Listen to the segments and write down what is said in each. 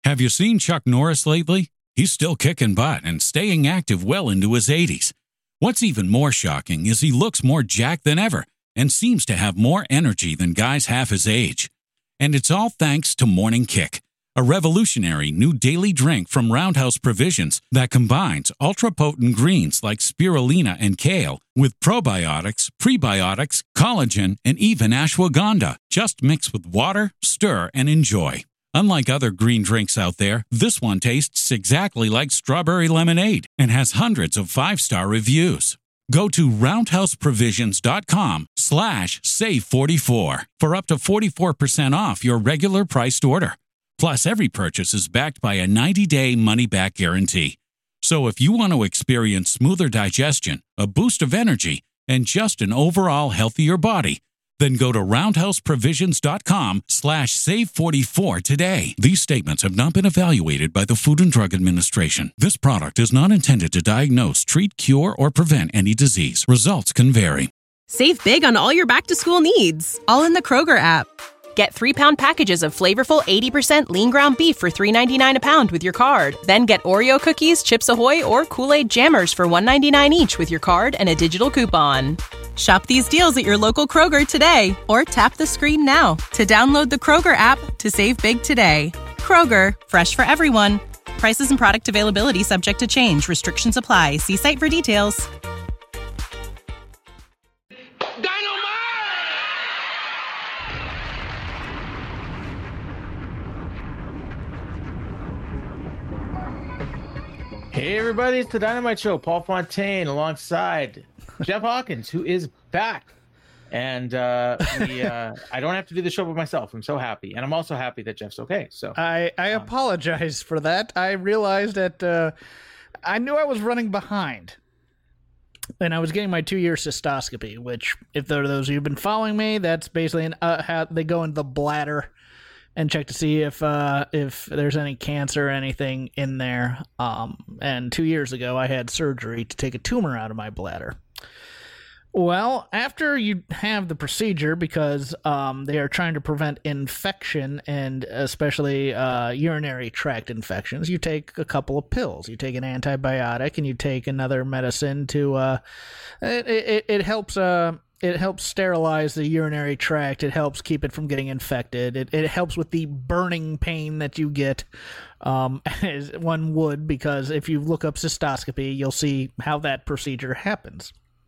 Have you seen Chuck Norris lately? He's still kicking butt and staying active well into his 80s. What's even more shocking is he looks more jacked than ever and seems to have more energy than guys half his age. And it's all thanks to Morning Kick, a revolutionary new daily drink from Roundhouse Provisions that combines ultra-potent greens like spirulina and kale with probiotics, prebiotics, collagen, and even ashwagandha. Just mix with water, stir, and enjoy. Unlike other green drinks out there, this one tastes exactly like strawberry lemonade and has hundreds of 5-star reviews. Go to roundhouseprovisions.com/save44 for up to 44% off your regular priced order. Plus, every purchase is backed by a 90-day money-back guarantee. So if you want to experience smoother digestion, a boost of energy, and just an overall healthier body, then go to roundhouseprovisions.com/save44 today. These statements have not been evaluated by the Food and Drug Administration. This product is not intended to diagnose, treat, cure, or prevent any disease. Results can vary. Save big on all your back-to-school needs, all in the Kroger app. Get 3-pound packages of flavorful 80% lean ground beef for $3.99 a pound with your card. Then get Oreo cookies, Chips Ahoy, or Kool-Aid Jammers for $1.99 each with your card and a digital coupon. Shop these deals at your local Kroger today, or tap the screen now to download the Kroger app to save big today. Kroger, fresh for everyone. Prices and product availability subject to change. Restrictions apply. See site for details. Hey everybody, it's the Dynamite Show. Paul Fontaine alongside Jeff Hawkins, who is back. And I don't have to do the show by myself. I'm so happy. And I'm also happy that Jeff's okay. So I apologize for that. I realized that I knew I was running behind. And I was getting my 2-year cystoscopy, which, if there are those of you who've been following me, that's basically how they go into the bladder and check to see if there's any cancer or anything in there. And 2 years ago, I had surgery to take a tumor out of my bladder. Well, after you have the procedure, because they are trying to prevent infection, and especially urinary tract infections, you take a couple of pills. You take an antibiotic, and you take another medicine to it helps. It helps sterilize the urinary tract. It helps keep it from getting infected. It helps with the burning pain that you get, as one would, because if you look up cystoscopy, you'll see how that procedure happens.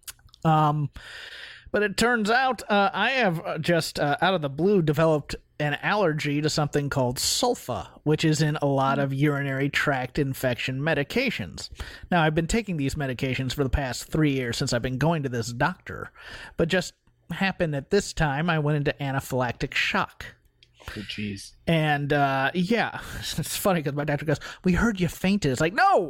But it turns out I have just out of the blue developed an allergy to something called sulfa, which is in a lot of urinary tract infection medications. Now, I've been taking these medications for the past 3 years since I've been going to this doctor, but just happened at this time I went into anaphylactic shock. Oh, jeez. And, yeah, it's funny because my doctor goes, "We heard you fainted." It's like, no,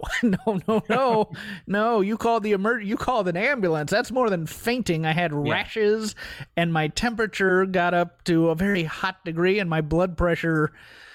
you called you called an ambulance. That's more than fainting. I had rashes, and my temperature got up to a very hot degree, and my blood pressure,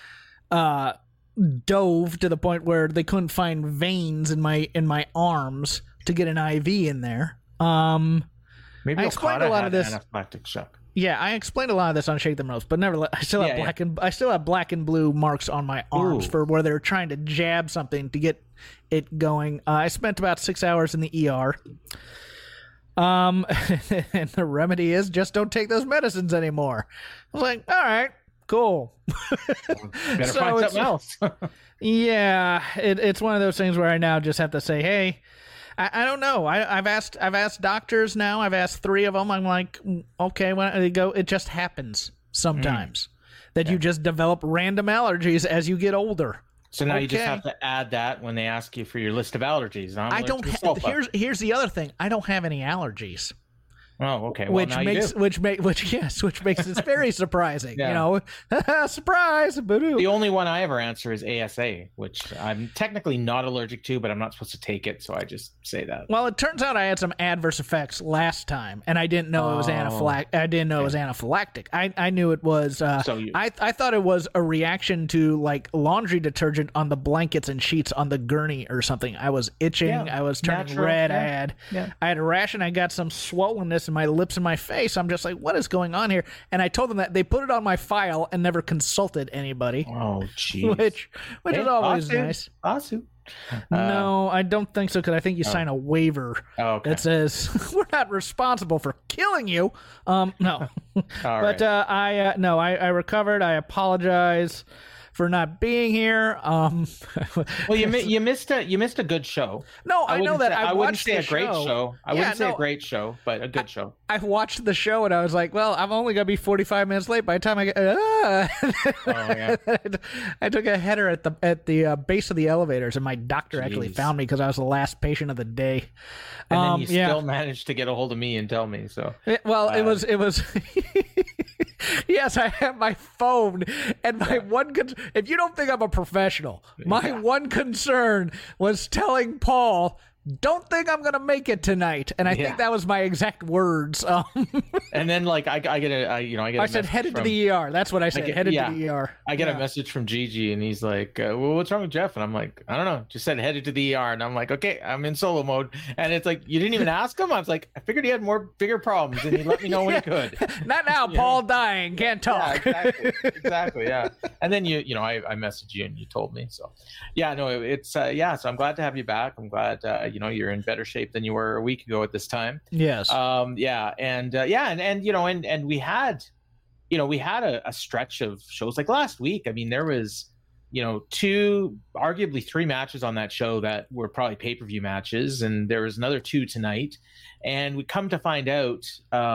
dove to the point where they couldn't find veins in my arms to get an IV in there. Maybe I explained a lot of this. Anaphylactic shock. Yeah, I explained a lot of this on Shake Them Ropes, but nevertheless, I still have black and blue marks on my arms for where they're trying to jab something to get it going. I spent about 6 hours in the ER. And the remedy is just don't take those medicines anymore. I was like, all right, cool. Better find something else. Yeah, it's one of those things where I now just have to say, hey, I don't know. I've asked doctors now. I've asked 3 of them. I'm like, okay, when they go, it just happens sometimes that you just develop random allergies as you get older. So now you just have to add that when they ask you for your list of allergies. I don't. Here's the other thing. I don't have any allergies. Oh, okay. Well, which makes it very surprising. You know, surprise. Ba-doo. The only one I ever answer is ASA, which I'm technically not allergic to, but I'm not supposed to take it, so I just say that. Well, it turns out I had some adverse effects last time, and I didn't know it was anaphylactic. I didn't know it was anaphylactic. I knew it was. I thought it was a reaction to like laundry detergent on the blankets and sheets on the gurney or something. I was itching. I was turning red. I had a rash, and I got some swollenness and my lips in my face. I'm just like, what is going on here? And I told them that they put it on my file and never consulted anybody. Oh, jeez. Which is always nice. Lawsuit. No, I don't think so, because I think you sign a waiver that says we're not responsible for killing you. No. But I recovered. I apologize for not being here. Well, you missed a good show. No, I know that. I wouldn't say a great show. I wouldn't say no, a great show, but a good show. I watched the show and I was like, well, I'm only gonna be 45 minutes late by the time I get. I took a header at the base of the elevators, and my doctor actually found me because I was the last patient of the day. And then you still managed to get a hold of me and tell me. So it was. Yes, I have my phone, and my one if you don't think I'm a professional, my one concern was telling Paul, don't think I'm gonna make it tonight, and I think that was my exact words. And then I said headed to the ER. That's what I said. Headed to the ER. I get a message from Gigi, and he's like, well, what's wrong with Jeff? And I'm like, I don't know. Just said headed to the ER, and I'm like, okay, I'm in solo mode. And it's like, you didn't even ask him. I was like, I figured he had bigger problems, and he let me know when he could. Not now. Paul dying, can't talk. Yeah, exactly. Yeah. And then I messaged you, and you told me. So yeah, no, it's So I'm glad to have you back. I'm glad you're in better shape than you were a week ago at this time. Yes. And we had a stretch of shows like last week. I mean, there was, 2, arguably 3 matches on that show that were probably pay-per-view matches. And there was another 2 tonight. And we come to find out,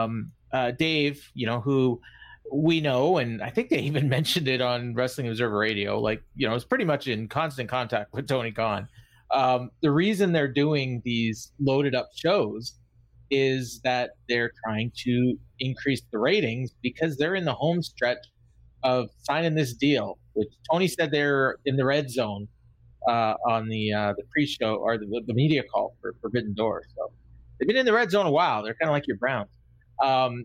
Dave, who we know, and I think they even mentioned it on Wrestling Observer Radio, is pretty much in constant contact with Tony Khan. The reason they're doing these loaded up shows is that they're trying to increase the ratings because they're in the home stretch of signing this deal, which Tony said they're in the red zone on the pre-show or the media call for Forbidden Door. So they've been in the red zone a while. They're kind of like your Browns. I'm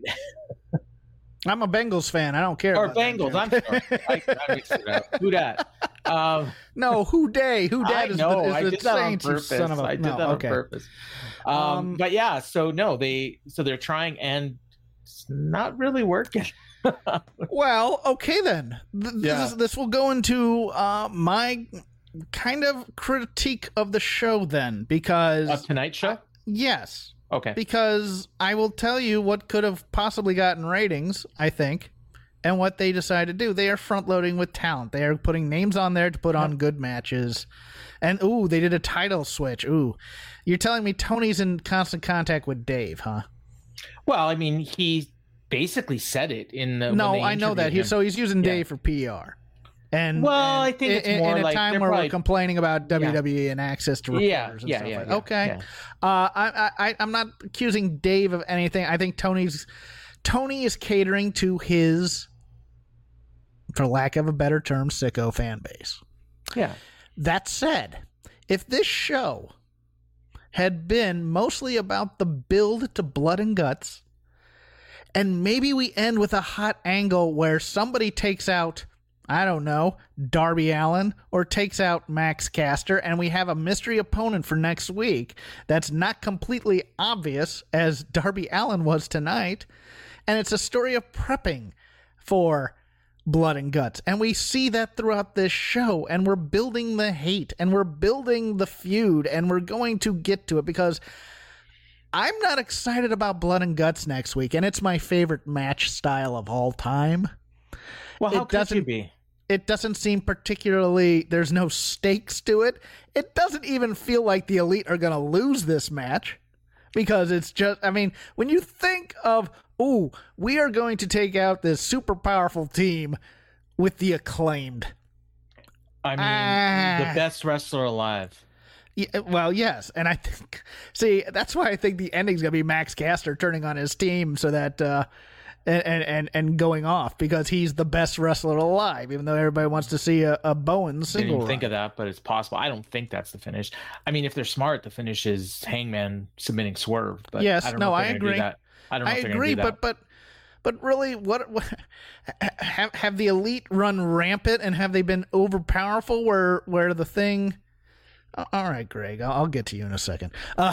a Bengals fan. I don't care. Or Bengals. I'm sorry. I mixed it up. Who dat? No, who day? Who dat is the Saints. I did that on purpose. But yeah, so no, they're trying, and it's not really working. Well, okay then. This will go into my kind of critique of the show then, because of tonight's show. Yes. Okay. Because I will tell you what could have possibly gotten ratings, I think, and what they decided to do. They are front-loading with talent. They are putting names on there to put on good matches. And, they did a title switch. You're telling me Tony's in constant contact with Dave, huh? Well, I mean, he basically said it in the... No, I know that. So he's using Dave for PR. I think it's more in like... a time where we're complaining about WWE and access to reporters and stuff like that. Okay. Yeah. I'm not accusing Dave of anything. I think Tony is catering to his, for lack of a better term, sicko fan base. Yeah. That said, if this show had been mostly about the build to Blood and Guts, and maybe we end with a hot angle where somebody takes out, I don't know, Darby Allin, or takes out Max Caster, and we have a mystery opponent for next week that's not completely obvious, as Darby Allin was tonight, and it's a story of prepping for Blood and Guts, and we see that throughout this show, and we're building the hate, and we're building the feud, and we're going to get to it, because I'm not excited about Blood and Guts next week, and it's my favorite match style of all time. Well, how could you be? It doesn't seem particularly, there's no stakes to it. It doesn't even feel like the Elite are going to lose this match, because it's just, I mean, when you think of, we are going to take out this super powerful team with the Acclaimed. I mean, the best wrestler alive. Yeah, well, yes, and I think, that's why I think the ending's going to be Max Caster turning on his team so that, and going off, because he's the best wrestler alive, even though everybody wants to see a Bowen single. Didn't even think of that, but it's possible. I don't think that's the finish. I mean, if they're smart, the finish is Hangman submitting Swerve. But yes, I don't know if I agree. I don't know if they're gonna do that. But really, what have the Elite run rampant, and have they been overpowerful where the thing All right, Greg. I'll get to you in a second.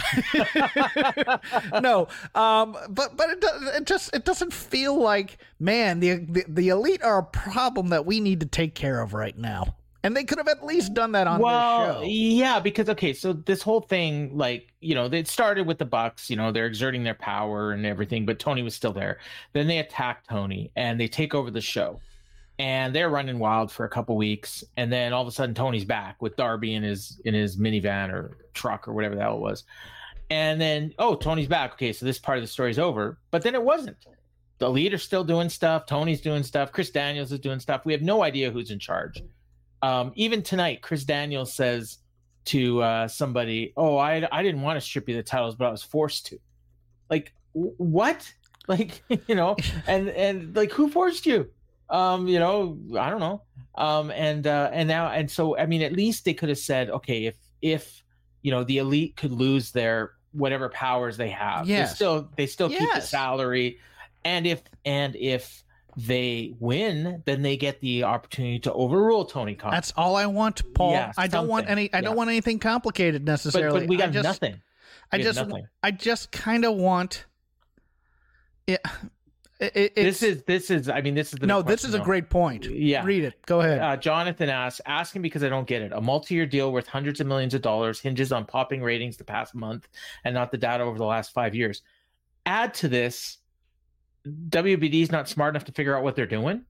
No, but it doesn't feel like, man, the elite are a problem that we need to take care of right now, and they could have at least done that on this show. Yeah, because so this whole thing, like, it started with the Bucks. They're exerting their power and everything, but Tony was still there. Then they attack Tony and they take over the show. And they're running wild for a couple weeks, and then all of a sudden Tony's back with Darby in his minivan or truck or whatever the hell it was. And then, Tony's back. Okay, so this part of the story's over. But then it wasn't. The Elite are still doing stuff. Tony's doing stuff. Chris Daniels is doing stuff. We have no idea who's in charge. Even tonight, Chris Daniels says to somebody, I didn't want to strip you the titles, but I was forced to. Like, what? Like, and like, who forced you? I don't know. So, I mean, at least they could have said, okay, if the Elite could lose their whatever powers they have, yes. they still keep the salary. And if they win, then they get the opportunity to overrule Tony Khan. That's all I want, Paul. Yeah, I don't want anything complicated necessarily. But we got nothing. I just kind of want it. This is a great point. Yeah, read it. Go ahead. Jonathan asking because I don't get it. A multi-year deal worth hundreds of millions of dollars hinges on popping ratings the past month and not the data over the last 5 years. Add to this, WBD's not smart enough to figure out what they're doing.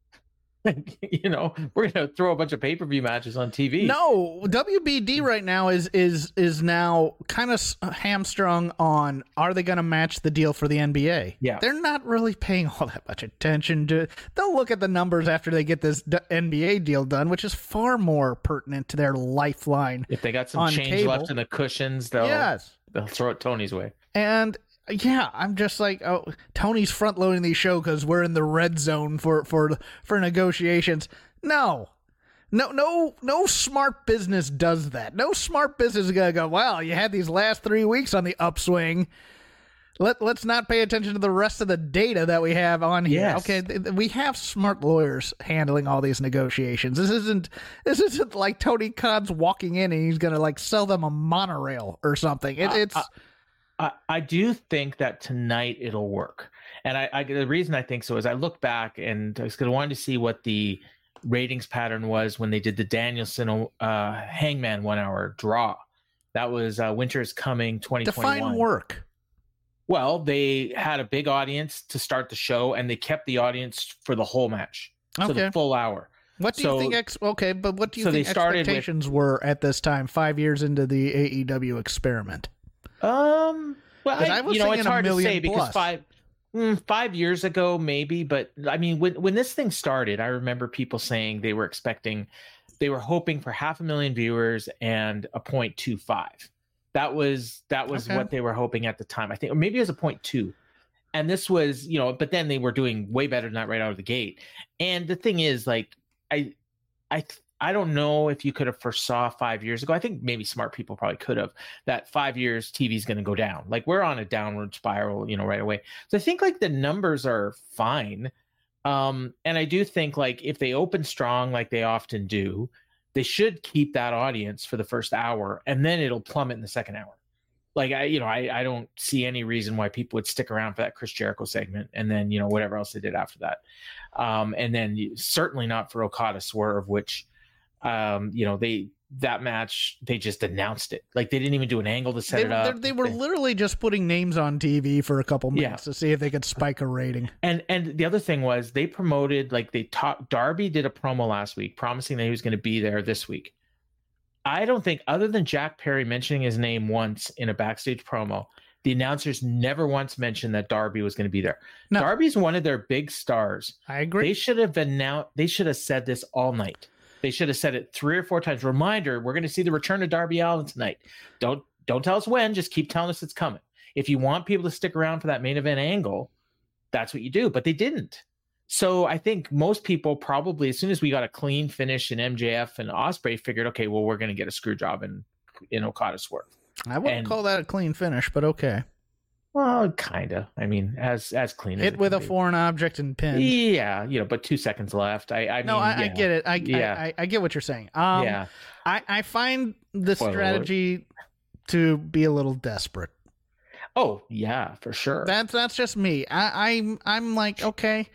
We're gonna throw a bunch of pay-per-view matches on TV. No, WBD right now is now kind of hamstrung on, are they going to match the deal for the NBA? Yeah, they're not really paying all that much attention to. They'll look at the numbers after they get this NBA deal done, which is far more pertinent to their lifeline. If they got some change left in the cushions, they'll throw it Tony's way. And yeah, I'm just like, Tony's front loading these shows because we're in the red zone for negotiations. No smart business does that. No smart business is gonna go, well, you had these last 3 weeks on the upswing. Let's not pay attention to the rest of the data that we have on here. Yes. Okay, we have smart lawyers handling all these negotiations. This isn't like Tony Khan's walking in and he's gonna like sell them a monorail or something. I do think that tonight it'll work. And the reason I think so is I look back and I was going to want to see what the ratings pattern was when they did the Danielson Hangman 1 hour draw. That was Winter is Coming 2021. Define work. Well, they had a big audience to start the show and they kept the audience for the whole match. So the full hour. What do you think? But what do you think expectations were at this time, 5 years into the AEW experiment? Well, it's hard to say plus. because 5 years ago, maybe. But I mean, when this thing started, I remember people saying they were hoping for 500,000 viewers and a 0.25. That was what they were hoping at the time. I think, or maybe it was a 0.2. And this was, but then they were doing way better than that right out of the gate. And the thing is, like, I don't know if you could have foresaw 5 years ago. I think maybe smart people probably could have, that 5 years TV is going to go down. Like, we're on a downward spiral, right away. So I think like the numbers are fine. And I do think like if they open strong, like they often do, they should keep that audience for the first hour and then it'll plummet in the second hour. Like I don't see any reason why people would stick around for that Chris Jericho segment and then, whatever else they did after that. And then certainly not for Okada Swerve, which, that match, they just announced it. Like they didn't even do an angle to set it up. They were literally just putting names on TV for a couple minutes to see if they could spike a rating. And the other thing was they promoted, like Darby did a promo last week promising that he was going to be there this week. I don't think, other than Jack Perry mentioning his name once in a backstage promo, the announcers never once mentioned that Darby was going to be there. No. Darby's one of their big stars. I agree. They should have said this all night. They should have said it 3 or 4 times. Reminder, we're going to see the return of Darby Allin tonight. Don't tell us when, just keep telling us it's coming. If you want people to stick around for that main event angle, that's what you do. But they didn't. So I think most people probably, as soon as we got a clean finish in MJF and Ospreay, figured, okay, well, we're going to get a screw job in Okada Swerve. I wouldn't call that a clean finish, but okay. Well, kind of. I mean, as clean as Hit it with can a be. foreign object and pinned. Yeah, but 2 seconds left. I No, mean, I yeah. get it. Yeah. I get what you're saying. Yeah. I find the Spoiler strategy to be a little desperate. Oh, yeah, for sure. That's just me. I'm like, okay,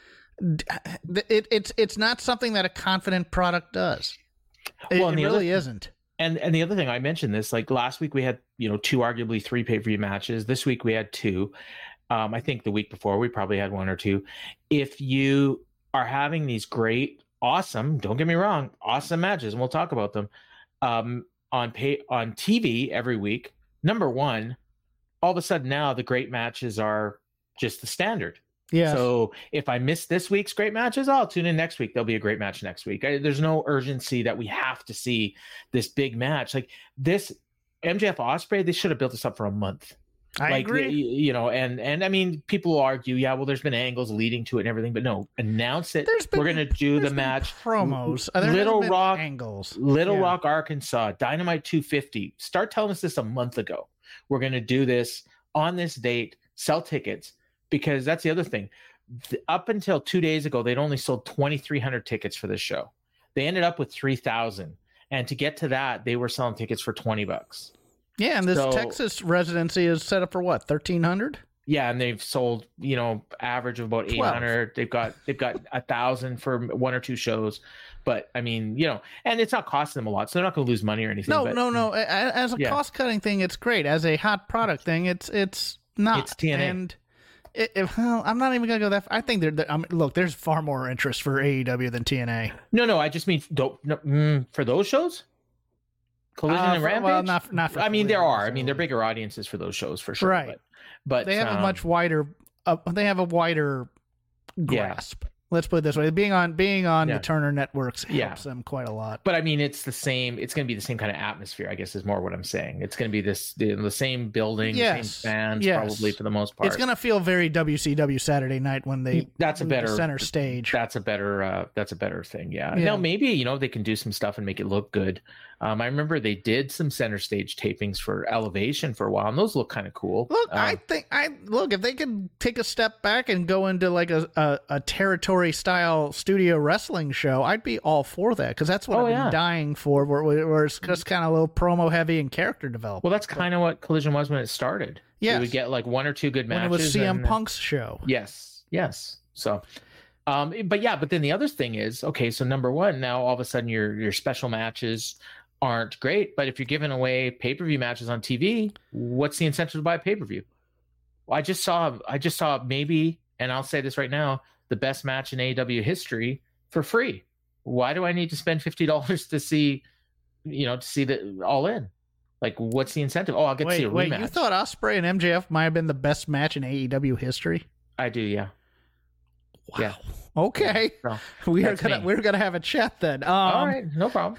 it's not something that a confident product does. It and the really other, isn't. and the other thing, I mentioned this, like last week we had, 2, arguably 3 pay-per-view matches. This week we had 2. I think the week before we probably had 1 or 2. If you are having these great, awesome, don't get me wrong, awesome matches, and we'll talk about them on TV every week, number one, all of a sudden now the great matches are just the standard. Yeah. So if I miss this week's great matches, I'll tune in next week. There'll be a great match next week. There's no urgency that we have to see this big match. Like this MJF Ospreay, they should have built this up for a month. I agree. And I mean, people will argue, yeah, well, there's been angles leading to it and everything, but no, announce it. We're going to do the match. Promos. Little Rock angles. Little Rock, Arkansas, Dynamite 250. Start telling us this a month ago. We're going to do this on this date, sell tickets, because that's the other thing. Up until 2 days ago, they'd only sold 2,300 tickets for this show. They ended up with 3,000. And to get to that, they were selling tickets for $20. Yeah, and this Texas residency is set up for what, 1,300? Yeah, and they've sold, average of about 800. They've got 1,000 for 1 or 2 shows. But I mean, and it's not costing them a lot, so they're not going to lose money or anything. No. As a cost-cutting thing, it's great. As a hot product thing, it's not. It's TNA. And I'm not even going to go that far. I think look, there's far more interest for AEW than TNA. No, I just mean for those shows. Collision and Rampage. Well, not for. I mean, there are. So. I mean, they're bigger audiences for those shows for sure. Right. But they have a much wider. They have a wider grasp. Let's put it this way: being on the Turner networks helps them quite a lot. But I mean, it's the same. It's going to be the same kind of atmosphere, I guess, is more what I'm saying. It's going to be the same building, same fans, probably for the most part. It's going to feel very WCW Saturday Night when they the center stage. That's a better thing. Yeah. Now maybe they can do some stuff and make it look good. I remember they did some center stage tapings for Elevation for a while, and those look kind of cool. Look, if they could take a step back and go into like a territory style studio wrestling show, I'd be all for that, because that's what I've been dying for, where it's just kind of a little promo heavy and character development. Well, that's kind of what Collision was when it started. Yeah, we would get like 1 or 2 good matches. When it was CM Punk's show. Yes. So. But then the other thing is, okay, so number one, now all of a sudden your special matches aren't great, but if you're giving away pay-per-view matches on TV, what's the incentive to buy a pay-per-view? Well, I just saw maybe, and I'll say this right now, the best match in AEW history for free. Why do I need to spend $50 to see, to see the All In? Like, what's the incentive? Oh, I'll get to see a rematch. Wait, you thought Ospreay and MJF might have been the best match in AEW history? I do, yeah. Wow. Yeah. Okay. So, we're gonna have a chat then. All right, no problem.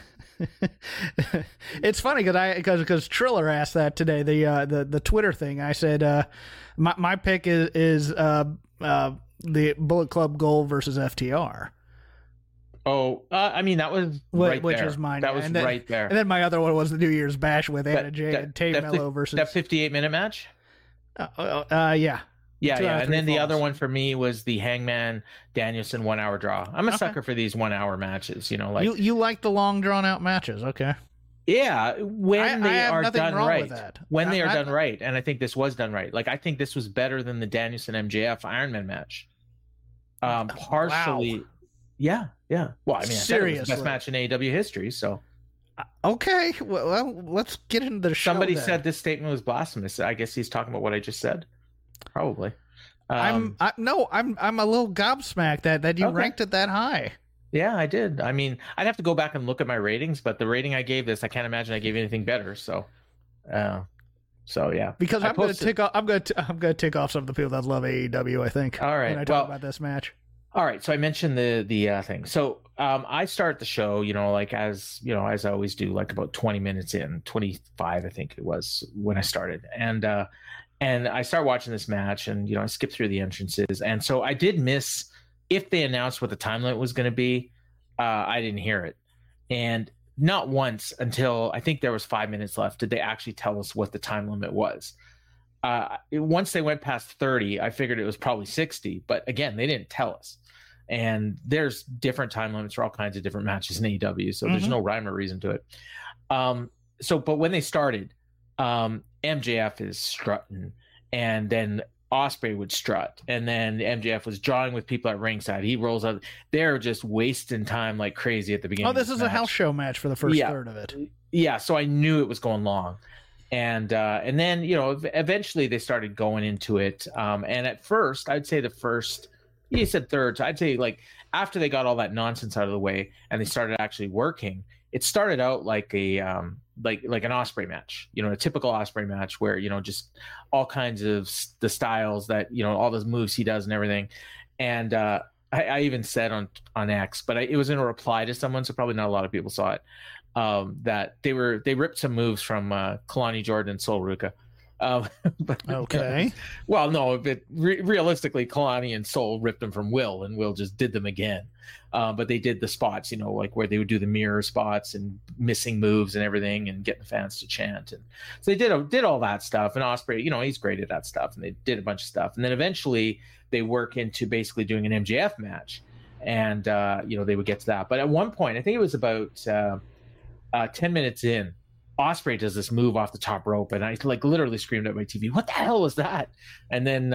It's funny because Triller asked that today, the Twitter thing. I said my pick is the Bullet Club Gold versus FTR. Oh, I mean, that was right which there. Was mine. That was right there. And then my other one was the New Year's Bash with Anna Jay and Tay Mello versus that 58-minute match. Yeah. Yeah. And then the other one for me was the Hangman Danielson 1 hour draw. I'm a sucker for these 1 hour matches. You like the long drawn out matches, okay? Yeah, when they are done right. When they are done right, and I think this was done right. Like, I think this was better than the Danielson MJF Iron Man match. Partially. Wow. Yeah. Well, I mean, I said it was the best match in AEW history, so. Okay, well, let's get into the show. Somebody said this statement was blasphemous. I guess he's talking about what I just said. Probably. I'm a little gobsmacked that you ranked it that high. Yeah, I did. I mean, I'd have to go back and look at my ratings, but the rating I gave this, I can't imagine I gave anything better. So yeah. Because I'm going to tick off some of the people that love AEW, I think. All right. When I talk about this match. All right. So I mentioned the thing. So I start the show, as I always do, like about 20 minutes in, 25, I think it was when I started. And I start watching this match, and I skip through the entrances, and so I did miss if they announced what the time limit was going to be. I didn't hear it, and not once until I think there was 5 minutes left did they actually tell us what the time limit was. once they went past 30, I figured it was probably 60. But again, they didn't tell us. And there's different time limits for all kinds of different matches in AEW, so there's no rhyme or reason to it. But when they started, MJF is strutting, and then Ospreay would strut, and then MJF was jawing with people at ringside. He rolls up. They're just wasting time like crazy at the beginning. Oh, this is a house show match for the first third of it. Yeah, so I knew it was going long. And then, eventually they started going into it. And at first, I'd say you said third. So I'd say like after they got all that nonsense out of the way and they started actually working, it started out like a like an Ospreay match, a typical Ospreay match where, just all kinds of the styles that, all those moves he does and everything. And I even said on X, but it was in a reply to someone, so probably not a lot of people saw it, that they ripped some moves from Kalani Jordan and Sol Ruka. Okay. Well, no, but realistically, Kalani and Sol ripped them from Will, and Will just did them again. But they did the spots, like where they would do the mirror spots and missing moves and everything, and getting the fans to chant. And so they did all that stuff. And Ospreay, he's great at that stuff. And they did a bunch of stuff. And then eventually they work into basically doing an MJF match, and they would get to that. But at one point, I think it was about 10 minutes in, Ospreay does this move off the top rope, and I like literally screamed at my TV, "What the hell was that?" And then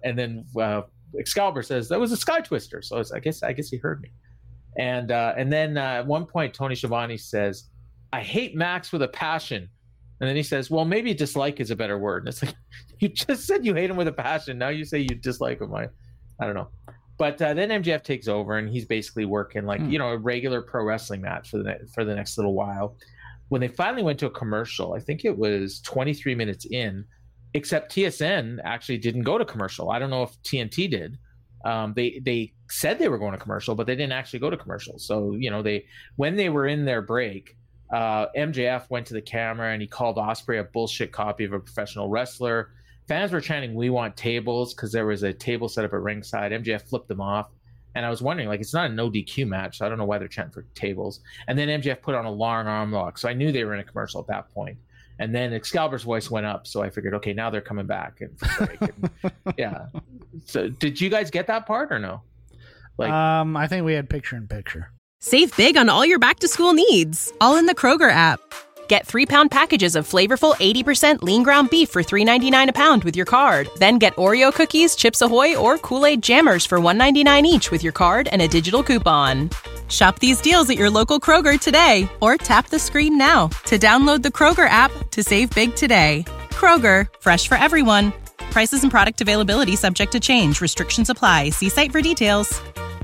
Excalibur says that was a Sky Twister. So I guess he heard me. And then at one point Tony Schiavone says, "I hate Max with a passion," and then he says, "Well, maybe dislike is a better word." And it's like, you just said you hate him with a passion. Now you say you dislike him. I don't know. But then MJF takes over, and he's basically working like a regular pro wrestling match for the next little while. When they finally went to a commercial, I think it was 23 minutes in, except TSN actually didn't go to commercial. I don't know if TNT did. They said they were going to commercial, but they didn't actually go to commercial. So, when they were in their break, MJF went to the camera and he called Ospreay a bullshit copy of a professional wrestler. Fans were chanting, "We want tables," because there was a table set up at ringside. MJF flipped them off. And I was wondering, like, it's not a no DQ match, so I don't know why they're chanting for tables. And then MJF put on a long arm lock, so I knew they were in a commercial at that point. And then Excalibur's voice went up, so I figured, okay, now they're coming back. Yeah. So did you guys get that part or no? I think we had picture-in-picture. Save big on all your back-to-school needs, all in the Kroger app. Get 3-pound packages of flavorful 80% lean ground beef for $3.99 a pound with your card. Then get Oreo cookies, Chips Ahoy, or Kool-Aid Jammers for $1.99 each with your card and a digital coupon. Shop these deals at your local Kroger today, or tap the screen now to download the Kroger app to save big today. Kroger, fresh for everyone. Prices and product availability subject to change. Restrictions apply. See site for details.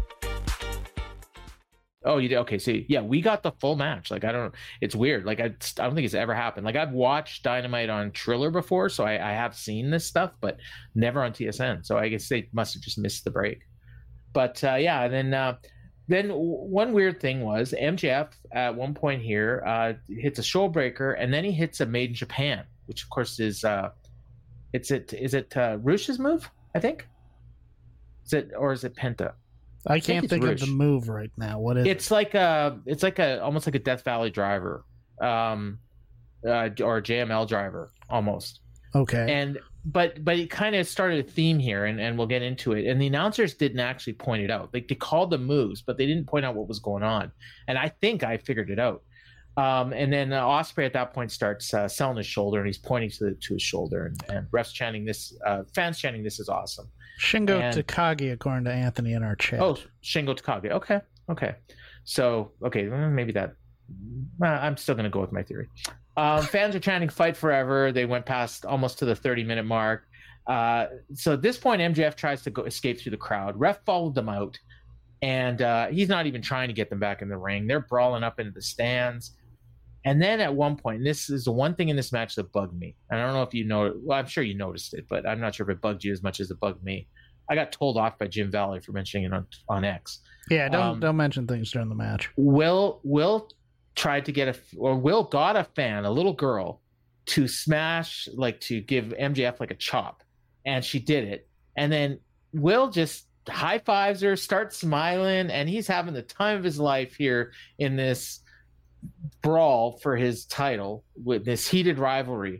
Oh, you did? Okay, so yeah, we got the full match. Like, it's weird. Like, I don't think it's ever happened. Like, I've watched Dynamite on Triller before, so I have seen this stuff, but never on TSN. So I guess they must have just missed the break. But yeah, then one weird thing was MJF at one point here hits a show breaker, and then he hits a Made in Japan, which of course is is it Rush's move? I think. Is it Penta? I can't think of the move right now. What is it? It's like almost like a Death Valley driver, or a JML driver almost. Okay. But it kind of started a theme here, and we'll get into it. And the announcers didn't actually point it out. Like, they called the moves, but they didn't point out what was going on. And I think I figured it out. And then Ospreay at that point starts selling his shoulder, and he's pointing to his shoulder, and refs chanting this, fans chanting, "This is awesome." Shingo Takagi, according to Anthony in our chat. Oh, Shingo Takagi. Okay. So, maybe that. I'm still going to go with my theory. Fans are chanting "Fight Forever." They went past almost to the 30-minute mark. So at this point, MJF tries to escape through the crowd. Ref followed them out, and he's not even trying to get them back in the ring. They're brawling up into the stands. And then at one point, and this is the one thing in this match that bugged me. And I don't know if you know, well, I'm sure you noticed it, but I'm not sure if it bugged you as much as it bugged me. I got told off by Jim Valley for mentioning it on X. Yeah, don't mention things during the match. Will tried to get Will got a fan, a little girl, to smash, like, to give MJF like a chop, and she did it. And then Will just high fives her, starts smiling, and he's having the time of his life here in this brawl for his title with this heated rivalry.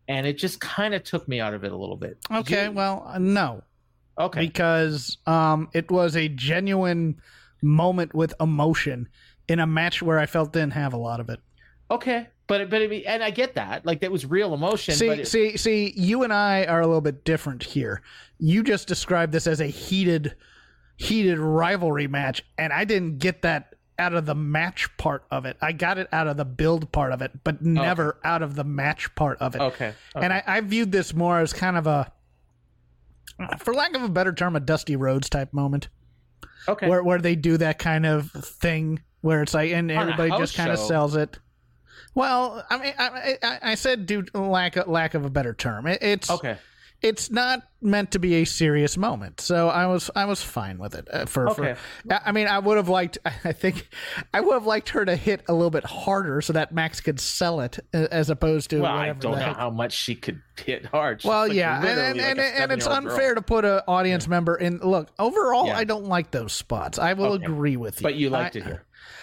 and it just kind of took me out of it a little bit. Okay, well, no. Okay. Because it was a genuine moment with emotion in a match where I felt didn't have a lot of it. Okay. But I mean, and I get that. Like, that was real emotion. See, you and I are a little bit different here. You just described this as a heated rivalry match, and I didn't get that out of the match part of it. I got it out of the build part of it, but never out of the match part of it. Okay. And I viewed this more as kind of a, for lack of a better term, a Dusty Rhodes type moment. Okay. Where they do that kind of thing where it's like, and everybody just kind of sells it. Well, I mean, I said due to lack of a better term. It's okay. It's not meant to be a serious moment, so I was fine with it. I mean, I would have liked. I think I would have liked her to hit a little bit harder so that Max could sell it, as opposed to. Well, I don't know how much she could hit hard. She's and it's unfair to put an audience member in. Look, overall, I don't like those spots. I will agree with you, but you liked it here.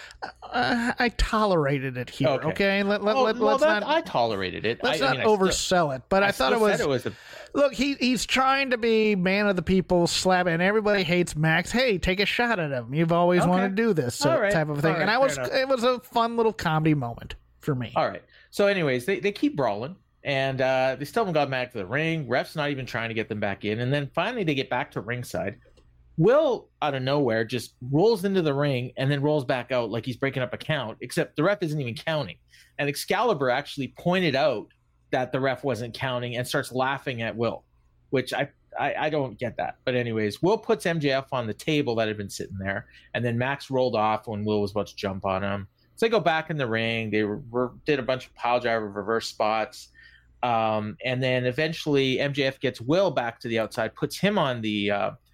I tolerated it here. Okay, let's not. I tolerated it. Let's not oversell it. But I thought it was. Look, he's trying to be man of the people, slap, and everybody hates Max. Hey, take a shot at him. You've always wanted to do this type of thing. And it was a fun little comedy moment for me. All right. So, anyways, they keep brawling, and they still haven't got back to the ring. Ref's not even trying to get them back in, and then finally they get back to ringside. Will, out of nowhere, just rolls into the ring and then rolls back out like he's breaking up a count, except the ref isn't even counting. And Excalibur actually pointed out that the ref wasn't counting and starts laughing at Will, which I don't get that. But anyways, Will puts MJF on the table that had been sitting there, and then Max rolled off when Will was about to jump on him. So they go back in the ring. They did a bunch of pile driver reverse spots. And then eventually MJF gets Will back to the outside, puts him on the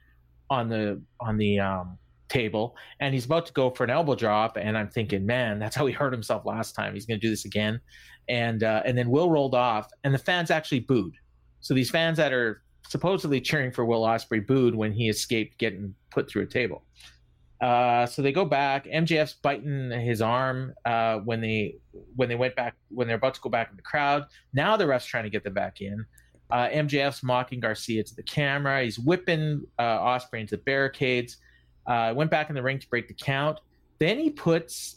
table, and he's about to go for an elbow drop, and I'm thinking, man, that's how he hurt himself last time. He's going to do this again. And then Will rolled off, and the fans actually booed. So these fans that are supposedly cheering for Will Ospreay booed when he escaped getting put through a table. So they go back. MJF's biting his arm when they're about to go back in the crowd. Now the ref's trying to get them back in. MJF's mocking Garcia to the camera. He's whipping Ospreay into the barricades. Went back in the ring to break the count. Then he puts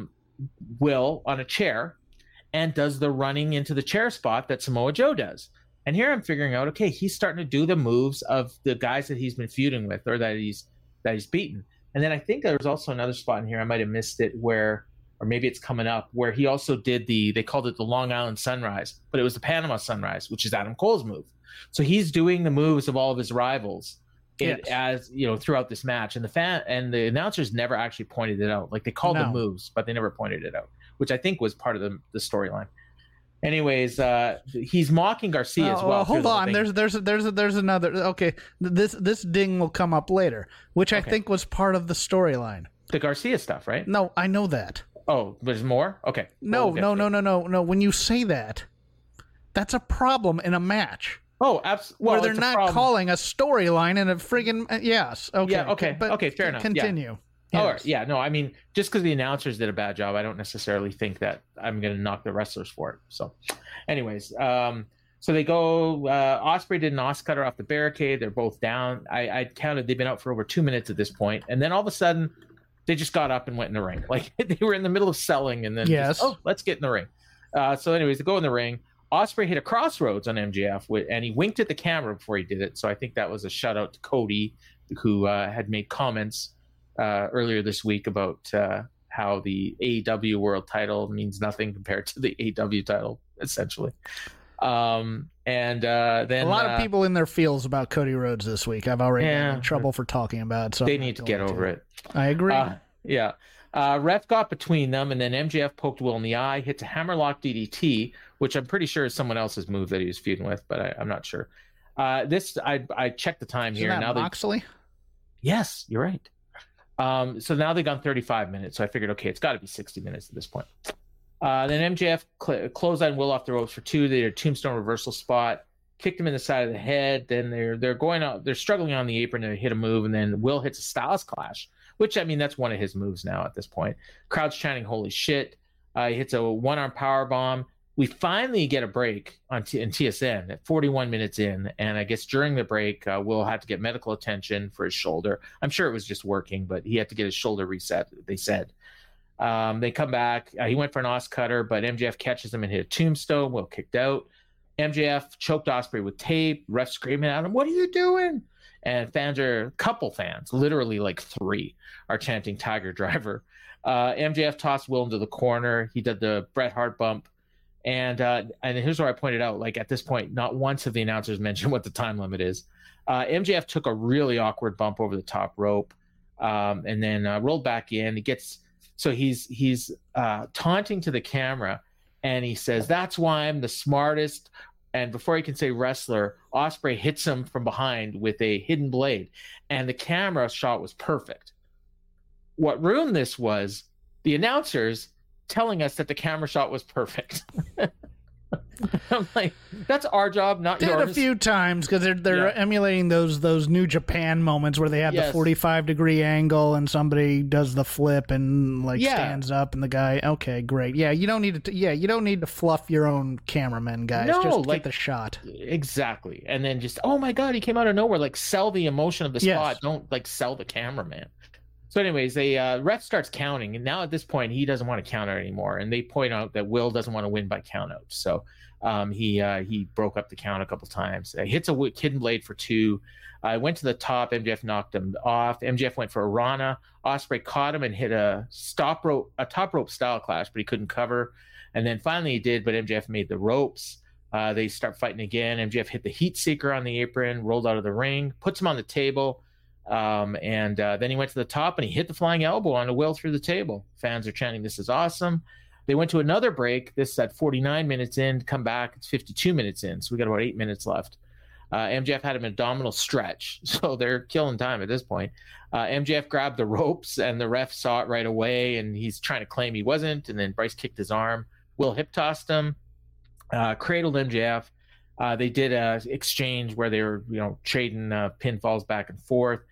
Will on a chair and does the running into the chair spot that Samoa Joe does. And here I'm figuring out, okay, he's starting to do the moves of the guys that he's been feuding with or that he's beaten. And then I think there was also another spot in here, I might have missed it, or maybe it's coming up, where he also did they called it the Long Island Sunrise, but it was the Panama Sunrise, which is Adam Cole's move. So he's doing the moves of all of his rivals as you know throughout this match, and the announcers never actually pointed it out. Like they called the moves, but they never pointed it out, which I think was part of the storyline. Anyways, he's mocking Garcia as well. Hold on, there's another. Okay, this ding will come up later, which I think was part of the storyline. The Garcia stuff, right? No, I know that. Oh, there's more? Okay. No. When you say that, that's a problem in a match. Oh, absolutely. Well, where they're not calling a storyline in a friggin' yes. Okay. Yeah. Okay. Okay. Fair enough. Continue. Yeah. Yes. All right. Yeah. No, I mean, just because the announcers did a bad job, I don't necessarily think that I'm going to knock the wrestlers for it. So, anyways, so they go. Ospreay did an Oscutter off the barricade. They're both down. I counted. They've been out for over 2 minutes at this point, and then all of a sudden, they just got up and went in the ring. Like they were in the middle of selling, and then let's get in the ring. So, anyways, they go in the ring. Ospreay hit a crossroads on MJF, and he winked at the camera before he did it. So I think that was a shout out to Cody, who had made comments earlier this week about how the AEW World Title means nothing compared to the AEW title, essentially. Then a lot of people in their feels about Cody Rhodes this week. I've already been in trouble for talking about it. So they need to get over it. I agree. Yeah. Ref got between them, and then MJF poked Will in the eye, hits a hammerlock DDT, which I'm pretty sure is someone else's move that he was feuding with, but I'm not sure. I checked the time here. Isn't that Moxley? Yes, you're right. So now they've gone 35 minutes, so I figured, okay, it's got to be 60 minutes at this point. Then MJF closed on Will off the ropes for 2. They did a tombstone reversal spot, kicked him in the side of the head. Then they're going out, they're struggling on the apron to hit a move, and then Will hits a Styles Clash, which, I mean, that's one of his moves now at this point. Crowd's chanting, holy shit. He hits a one-arm power bomb. We finally get a break in TSN at 41 minutes in, and I guess during the break, Will had to get medical attention for his shoulder. I'm sure it was just working, but he had to get his shoulder reset, they said. They come back. He went for an Os cutter, but MJF catches him and hit a tombstone. Will kicked out. MJF choked Ospreay with tape. Ref screaming at him, "What are you doing?" And couple fans, literally like 3, are chanting Tiger Driver. MJF tossed Will into the corner. He did the Bret Hart bump. And here's where I pointed out, like at this point, not once have the announcers mentioned what the time limit is. MJF took a really awkward bump over the top rope, and then rolled back in. He's taunting to the camera, and he says, "That's why I'm the smartest." And before he can say wrestler, Ospreay hits him from behind with a hidden blade, and the camera shot was perfect. What ruined this was the announcers telling us that the camera shot was perfect. I'm like, that's our job, not yours. Did a few times because they're emulating those New Japan moments where they have the 45-degree angle and somebody does the flip and stands up and the guy. Okay, great. Yeah, you don't need to fluff your own cameramen, guys. No, just get the shot. Exactly, and then just oh my god, he came out of nowhere. Like sell the emotion of the spot. Don't sell the cameraman. So anyways, ref starts counting, and now at this point, he doesn't want to count out anymore. And they point out that Will doesn't want to win by count out. So he broke up the count a couple times. Hits a hidden blade for 2. Went to the top. MJF knocked him off. MJF went for a Rana. Ospreay caught him and hit a top rope style clash, but he couldn't cover. And then finally he did, but MJF made the ropes. They start fighting again. MJF hit the heat seeker on the apron, rolled out of the ring, puts him on the table. And then he went to the top and he hit the flying elbow on Will through the table. Fans are chanting, "This is awesome." They went to another break. This is at 49 minutes in. Come back, it's 52 minutes in. So we got about 8 minutes left. MJF had an abdominal stretch, so they're killing time at this point. MJF grabbed the ropes and the ref saw it right away, and he's trying to claim he wasn't. And then Bryce kicked his arm. Will hip tossed him, cradled MJF. They did a exchange where they were, trading pinfalls back and forth.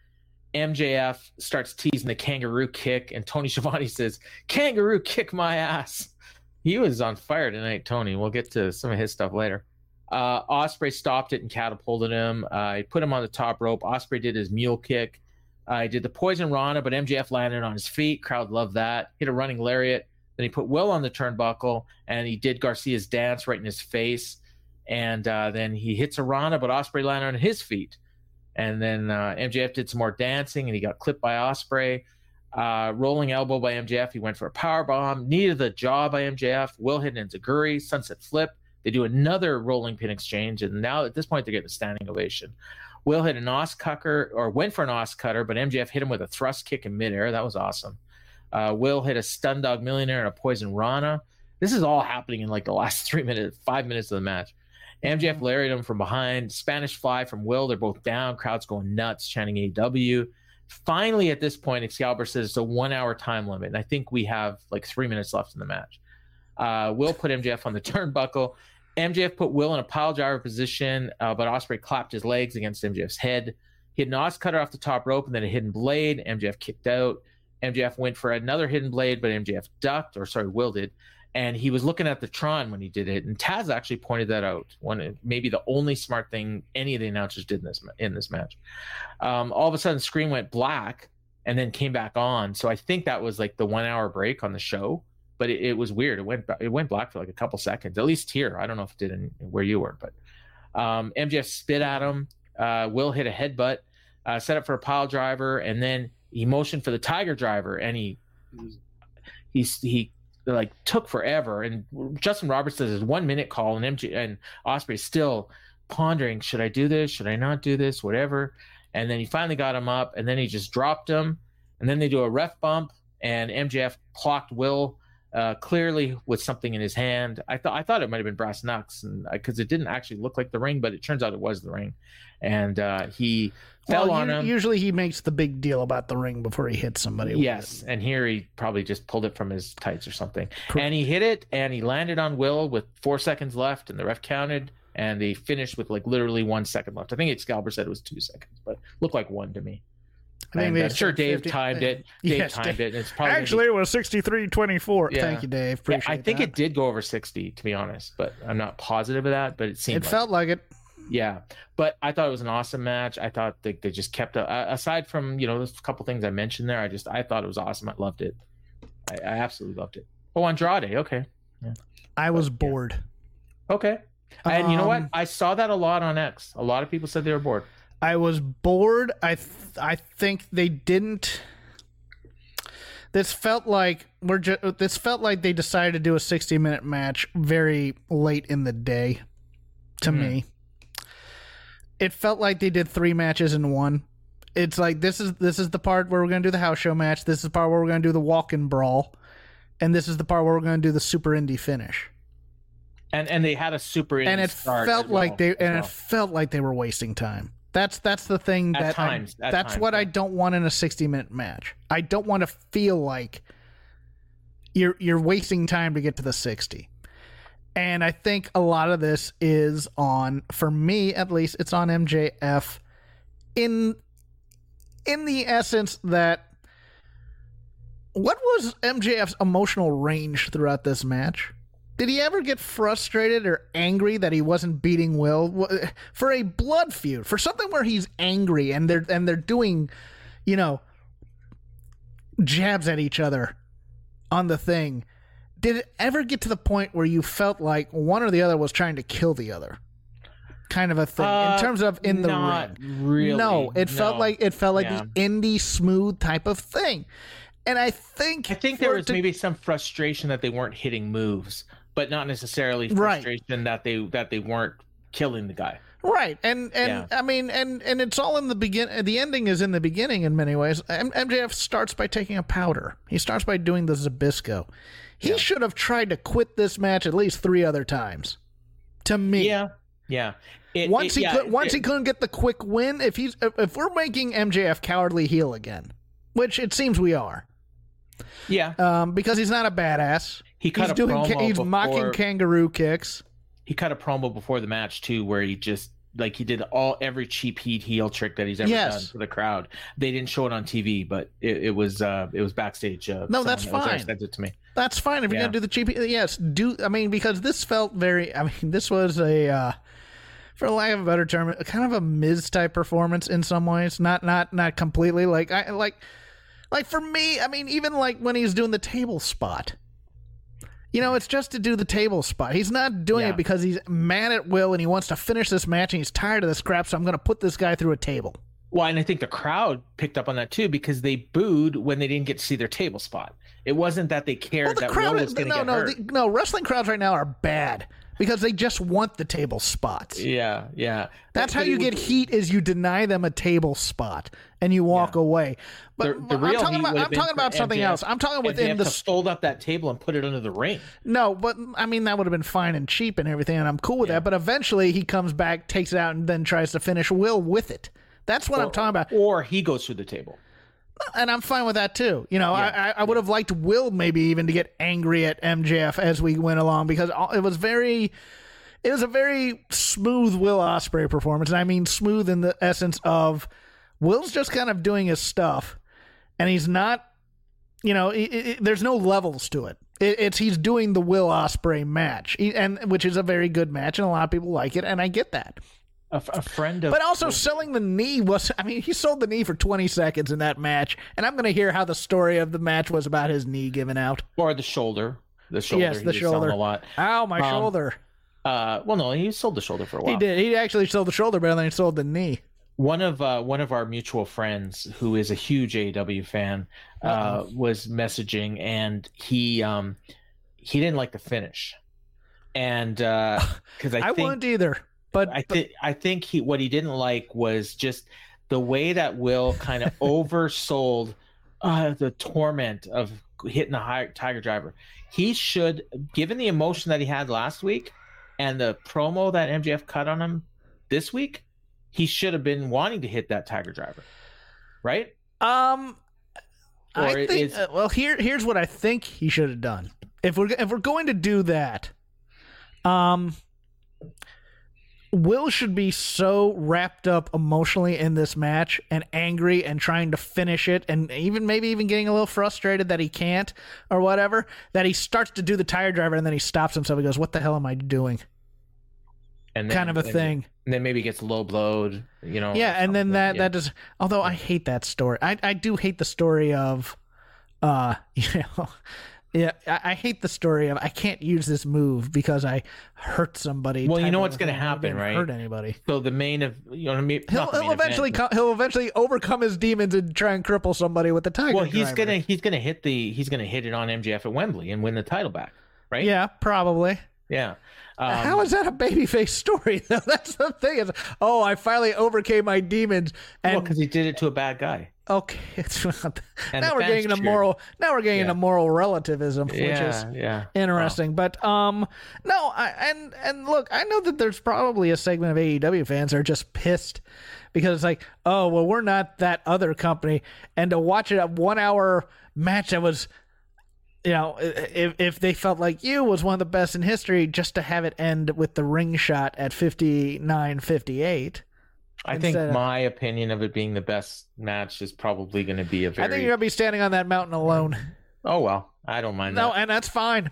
MJF starts teasing the kangaroo kick, and Tony Schiavone says, "Kangaroo kick my ass." He was on fire tonight, Tony. We'll get to some of his stuff later. Ospreay stopped it and catapulted him. He put him on the top rope. Ospreay did his mule kick. He did the poison Rana, but MJF landed on his feet. Crowd loved that. Hit a running lariat. Then he put Will on the turnbuckle, and he did Garcia's dance right in his face. And then he hits a Rana, but Ospreay landed on his feet. And then MJF did some more dancing, and he got clipped by Ospreay. Rolling elbow by MJF. He went for a powerbomb. Knee to the jaw by MJF. Will hit an enziguri. Sunset flip. They do another rolling pin exchange, and now at this point they're getting a standing ovation. Will hit an went for an Os cutter, but MJF hit him with a thrust kick in midair. That was awesome. Will hit a stun dog millionaire and a poison Rana. This is all happening in the last 5 minutes of the match. MJF lariated him from behind. Spanish fly from Will. They're both down. Crowd's going nuts, chanting AW. Finally, at this point, Excalibur says it's a 1-hour time limit, and I think we have 3 minutes left in the match. Will put MJF on the turnbuckle. MJF put Will in a pile driver position, but Ospreay clapped his legs against MJF's head. He had an Os cutter off the top rope and then a hidden blade. MJF kicked out. MJF went for another hidden blade, but MJF ducked, Will did. And he was looking at the Tron when he did it. And Taz actually pointed that out. Maybe the only smart thing any of the announcers did in this match. All of a sudden, screen went black and then came back on. So I think that was the 1-hour break on the show. But it was weird. It went black for a couple seconds, at least here. I don't know if it did where you were. But MJF spit at him. Will hit a headbutt, set up for a pile driver, and then he motioned for the Tiger Driver. And he took forever, and Justin Roberts does his 1-minute call, and Ospreay is still pondering, should I do this, should I not do this, whatever. And then he finally got him up, and then he just dropped him, and then they do a ref bump, and MJF clocked Will clearly with something in his hand. I thought it might have been brass knucks, and because it didn't actually look like the ring, but it turns out it was the ring. And he fell on him. Usually he makes the big deal about the ring before he hits somebody. Yes, and here he probably just pulled it from his tights or something. Correct. And he hit it, and he landed on Will with 4 seconds left, and the ref counted, and they finished with literally 1 second left. I think Excalibur said it was 2 seconds, but looked like 1 to me. I'm sure Dave 50. timed it. Dave timed it. And it's probably actually it was 63-24. Yeah. Thank you, Dave. Appreciate I think that. it did go over 60, to be honest, but I'm not positive of that. But it seemed felt like it. Yeah, but I thought it was an awesome match. I thought they just kept aside from there's a couple things I mentioned there. I thought it was awesome. I loved it. I absolutely loved it. Oh, Andrade. Okay. Yeah. I was bored. Okay. And you know what? I saw that a lot on X. A lot of people said they were bored. I was bored. I think they didn't. This felt like they decided to do a 60-minute match very late in the day. To me, it felt like they did 3 matches in one. It's like this is the part where we're gonna do the house show match. This is the part where we're gonna do the walk-in brawl, and this is the part where we're gonna do the super indie finish. And they had a super indie and it start felt like it felt like they were wasting time. That's the thing At times, I don't want in a 60-minute match. I don't want to feel like you're wasting time to get to the 60. And I think a lot of this is on, for me at least, it's on MJF in the essence that what was MJF's emotional range throughout this match? Did he ever get frustrated or angry that he wasn't beating Will for a blood feud, for something where he's angry and they're doing, jabs at each other on the thing? Did it ever get to the point where you felt like one or the other was trying to kill the other? Kind of a thing in terms of in the ring. Really. No, it felt like the indie smooth type of thing. And I think there was maybe some frustration that they weren't hitting moves, but not necessarily frustration that they weren't killing the guy. Right. And I mean, and it's all in the beginning. The ending is in the beginning in many ways. MJF starts by taking a powder. He starts by doing the Zbyszko. He should have tried to quit this match at least 3 other times. To me. Yeah. Once he couldn't get the quick win, if we're making MJF cowardly heel again, which it seems we are. Yeah. Because he's not a badass. He's mocking kangaroo kicks. He cut a promo before the match too, where he just he did every cheap heat heel trick that he's ever done for the crowd. They didn't show it on TV, but it was backstage. No, that's fine. Sent it to me. That's fine if you're gonna do the cheap. Yes, because this felt very. I mean, this was a, for lack of a better term, kind of a Miz type performance in some ways. Not completely. Like for me, I mean, even like when he's doing the table spot. It's just to do the table spot. He's not doing it because he's mad at Will and he wants to finish this match and he's tired of this crap, so I'm going to put this guy through a table. Well, and I think the crowd picked up on that too because they booed when they didn't get to see their table spot. It wasn't that they cared that Will was going to get hurt. No, wrestling crowds right now are bad because they just want the table spots. Yeah. That's how you get heat is you deny them a table spot and you walk away. But the real I'm talking about something else. I'm talking within the fold up that table and put it under the ring. No, but I mean that would have been fine and cheap and everything, and I'm cool with that. But eventually he comes back, takes it out, and then tries to finish Will with it. That's what I'm talking about. Or he goes through the table. And I'm fine with that too. I would have liked Will maybe even to get angry at MJF as we went along because it was a very smooth Will Ospreay performance. And I mean smooth in the essence of Will's just kind of doing his stuff and he's not, there's no levels to it. He's doing the Will Ospreay match which is a very good match and a lot of people like it. And I get that. A friend of... But also selling the knee he sold the knee for 20 seconds in that match. And I'm going to hear how the story of the match was about his knee giving out. Or the shoulder. Yes, the shoulder. A lot. Ow, my shoulder. Well, no, he sold the shoulder for a while. He did. He actually sold the shoulder better than he sold the knee. One of our mutual friends who is a huge AEW fan was messaging and he didn't like the finish. And because I wouldn't either. But I think what he didn't like was just the way that Will kind of oversold the torment of hitting the Tiger Driver. He should, given the emotion that he had last week and the promo that MJF cut on him this week, he should have been wanting to hit that Tiger Driver, right? I think. Here's what I think he should have done. If we're going to do that, Will should be so wrapped up emotionally in this match and angry and trying to finish it and maybe even getting a little frustrated that he can't or whatever, that he starts to do the tire driver and then he stops himself and goes, what the hell am I doing? And then, kind of a thing. And then maybe gets low blowed, Yeah, and then that does. Although I hate that story. I do hate the story of, yeah, I hate the story of I can't use this move because I hurt somebody. Well, you know what's going to happen, right? Hurt anybody. So the main of He'll eventually overcome his demons and try and cripple somebody with the tiger. Well, driver. he's gonna hit it on MJF at Wembley and win the title back, right? Yeah, probably. Yeah. How is that a babyface story though? That's the thing. Is I finally overcame my demons. And because he did it to a bad guy. Okay, now we're getting into moral. Now we're getting into moral relativism, which is interesting. Wow. But no, look, I know that there's probably a segment of AEW fans that are just pissed because it's like, oh well, we're not that other company, and to watch a 1 hour match that was, if they felt like you was one of the best in history, just to have it end with the ring shot at 59:58. I think my opinion of it being the best match is probably going to be I think you're going to be standing on that mountain alone. Oh, well, I don't mind that. No, and that's fine.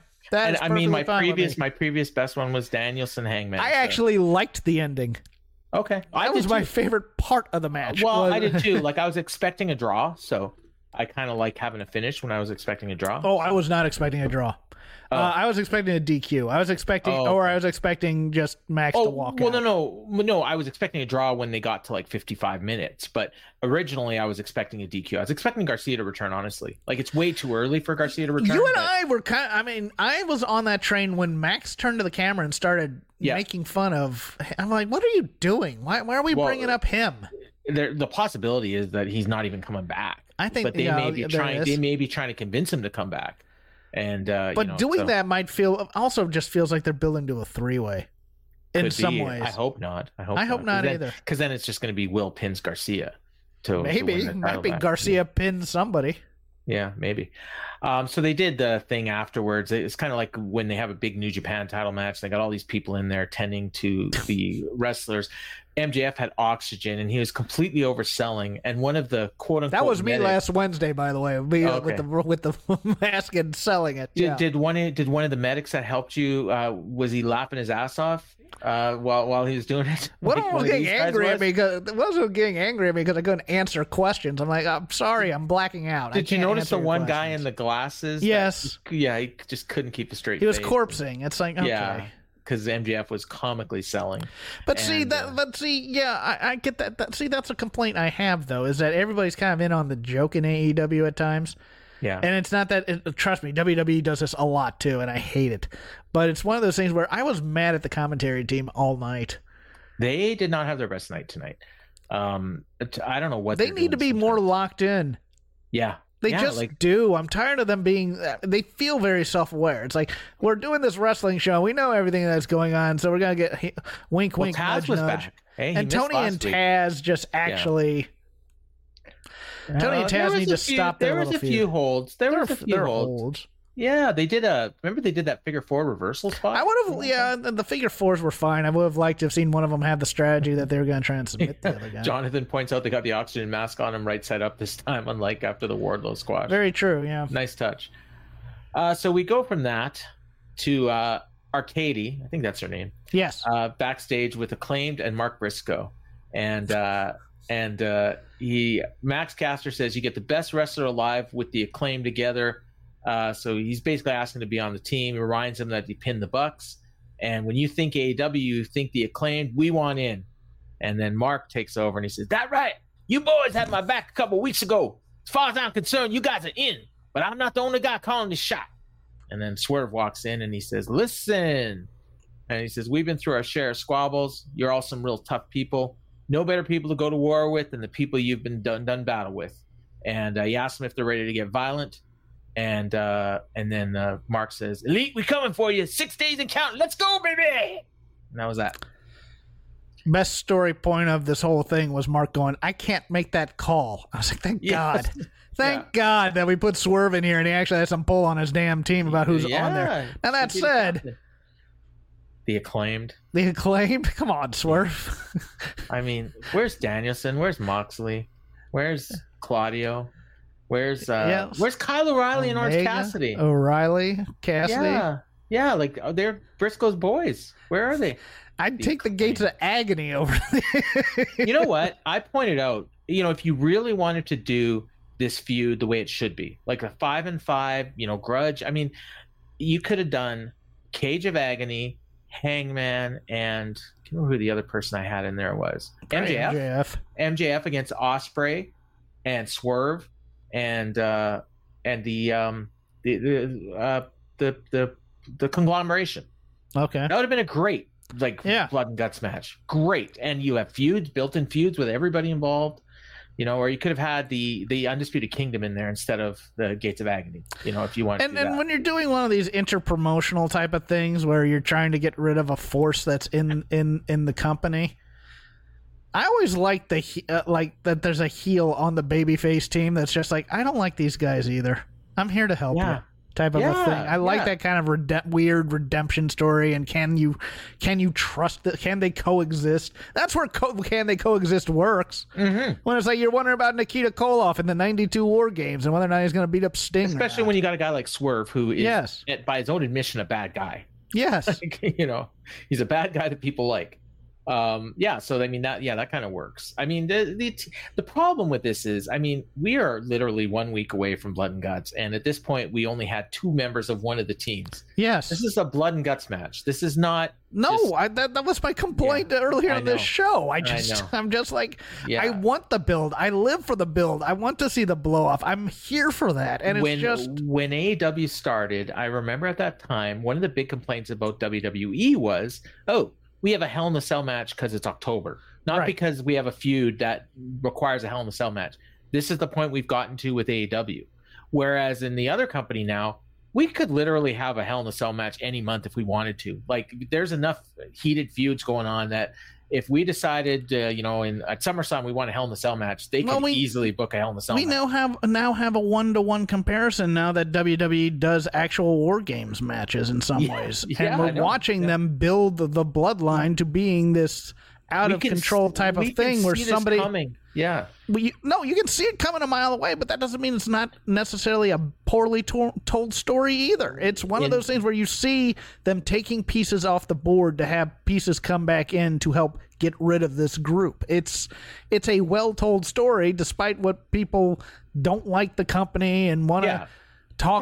My previous best one was Danielson Hangman. I actually liked the ending. Okay. That was my favorite part of the match. Well, I did too. Like, I was expecting a draw, so I kind of like having a finish when I was expecting a draw. Oh, I was not expecting a draw. I was expecting a DQ. I was expecting just Max to walk out. No. I was expecting a draw when they got to like 55 minutes. But originally, I was expecting a DQ. I was expecting Garcia to return. Honestly, like it's way too early for Garcia to return. You and I were I was on that train when Max turned to the camera and started making fun of. I'm like, what are you doing? Why are we bringing up him? The possibility is that he's not even coming back. I think, but they may be trying. They may be trying to convince him to come back. And doing that might just feels like they're building to a three-way in some ways. I hope not. I hope not either. Because then it's just going to be Will pins Garcia. Maybe Garcia pins somebody. Yeah, maybe. So they did the thing afterwards. It's kind of like when they have a big New Japan title match. They got all these people in there tending to the wrestlers. MJF had oxygen, and he was completely overselling. And one of the quote unquote that was me last Wednesday, by the way, with the mask and selling it. Did one of the medics that helped you? Was he laughing his ass off while he was doing it? One of them was getting angry at me because I couldn't answer questions. I'm like, I'm sorry, I'm blacking out. Did you notice the one guy in the glasses? Yes. He just couldn't keep a straight. He was corpsing. It's like, okay. Yeah. Because MJF was comically selling. I get that. That's a complaint I have, though, is that everybody's kind of in on the joke in AEW at times. Yeah. And it's not that, trust me, WWE does this a lot, too, and I hate it. But it's one of those things where I was mad at the commentary team all night. They did not have their best night tonight. I don't know what they need to be more locked in. Yeah. They do. I'm tired of them being. They feel very self-aware. It's like, we're doing this wrestling show. We know everything that's going on, so we're gonna get wink, wink, Taz nudge, nudge. Back. Hey, and Tony and Taz just actually. Yeah. Tony and Taz need to stop their little feud. There was a few holds. Yeah, they did remember they did that figure four reversal spot? I would have, the figure fours were fine. I would have liked to have seen one of them have the strategy that they were going to try and submit the other guy. Jonathan points out they got the oxygen mask on him right side up this time, unlike after the Wardlow squash. Very true, yeah. Nice touch. So we go from that to Arcady, I think that's her name. Yes. Backstage with Acclaimed and Mark Briscoe. And Max Caster says you get the best wrestler alive with the Acclaimed together. So he's basically asking to be on the team. He reminds him that he pinned the Bucks. And when you think AEW, you think the Acclaimed, we want in. And then Mark takes over and he says, "That right. You boys had my back a couple weeks ago. As far as I'm concerned, you guys are in. But I'm not the only guy calling the shot." And then Swerve walks in and he says, "Listen." And he says, "We've been through our share of squabbles. You're all some real tough people. No better people to go to war with than the people you've been done battle with." And he asks them if they're ready to get violent. And then Mark says, "Elite, we coming for you. 6 days and counting. Let's go, baby." And that was that. Best story point of this whole thing was Mark going, "I can't make that call." I was like, thank God. Thank God that we put Swerve in here and he actually has some pull on his damn team about who's on there. Now that said, The Acclaimed. The Acclaimed? Come on, Swerve. I mean, where's Danielson? Where's Moxley? Where's Claudio? Where's Kyle O'Reilly and Orange Cassidy? O'Reilly, Cassidy. Yeah, like they're Briscoe's boys. Where are they? I'd take the Gates of Agony over there. You know what? I pointed out, if you really wanted to do this feud the way it should be, like a 5-5, grudge. I mean, you could have done Cage of Agony, Hangman, and I can't remember who the other person I had in there was. MJF against Ospreay and Swerve and the conglomeration. Okay, that would have been a great blood and guts match. Great, and you have feuds, built-in feuds with everybody involved. Or you could have had the Undisputed Kingdom in there instead of the Gates of Agony, if you want to do that. And when you're doing one of these inter-promotional type of things where you're trying to get rid of a force that's in the company, I always like that there's a heel on the babyface team that's just like, I don't like these guys either. I'm here to help you. Type of a thing. I like that kind of weird redemption story. And can you trust that? Can they coexist? That's where can they coexist works. Mm-hmm. When it's like you're wondering about Nikita Koloff in the '92 War Games and whether or not he's going to beat up Sting. Especially when you got a guy like Swerve who is, by his own admission, a bad guy. Yes, he's a bad guy that people like. So I mean that kind of works. I mean the problem with this is, I mean, we are literally 1 week away from Blood and Guts, and at this point we only had 2 members of one of the teams. Yes, this is a Blood and Guts match. This is not. That was my complaint earlier in this show. I'm just like, I want the build. I live for the build. I want to see the blow off. I'm here for that. And when AEW started, I remember at that time one of the big complaints about WWE was, we have a Hell in a Cell match because it's October, not because we have a feud that requires a Hell in a Cell match. This is the point we've gotten to with AEW. Whereas in the other company now, we could literally have a Hell in a Cell match any month if we wanted to. Like, there's enough heated feuds going on that if we decided, at SummerSlam we want a Hell in a Cell match, they could easily book a Hell in a Cell match. We now have a 1-to-1 comparison now that WWE does actual War Games matches in some ways. And we're watching them build the bloodline to being this out-of-control type of thing where somebody... coming. Yeah. You can see it coming a mile away, but that doesn't mean it's not necessarily a poorly told story either. It's one of those things where you see them taking pieces off the board to have pieces come back in to help get rid of this group. It's a well-told story, despite what people don't like the company and want to talk,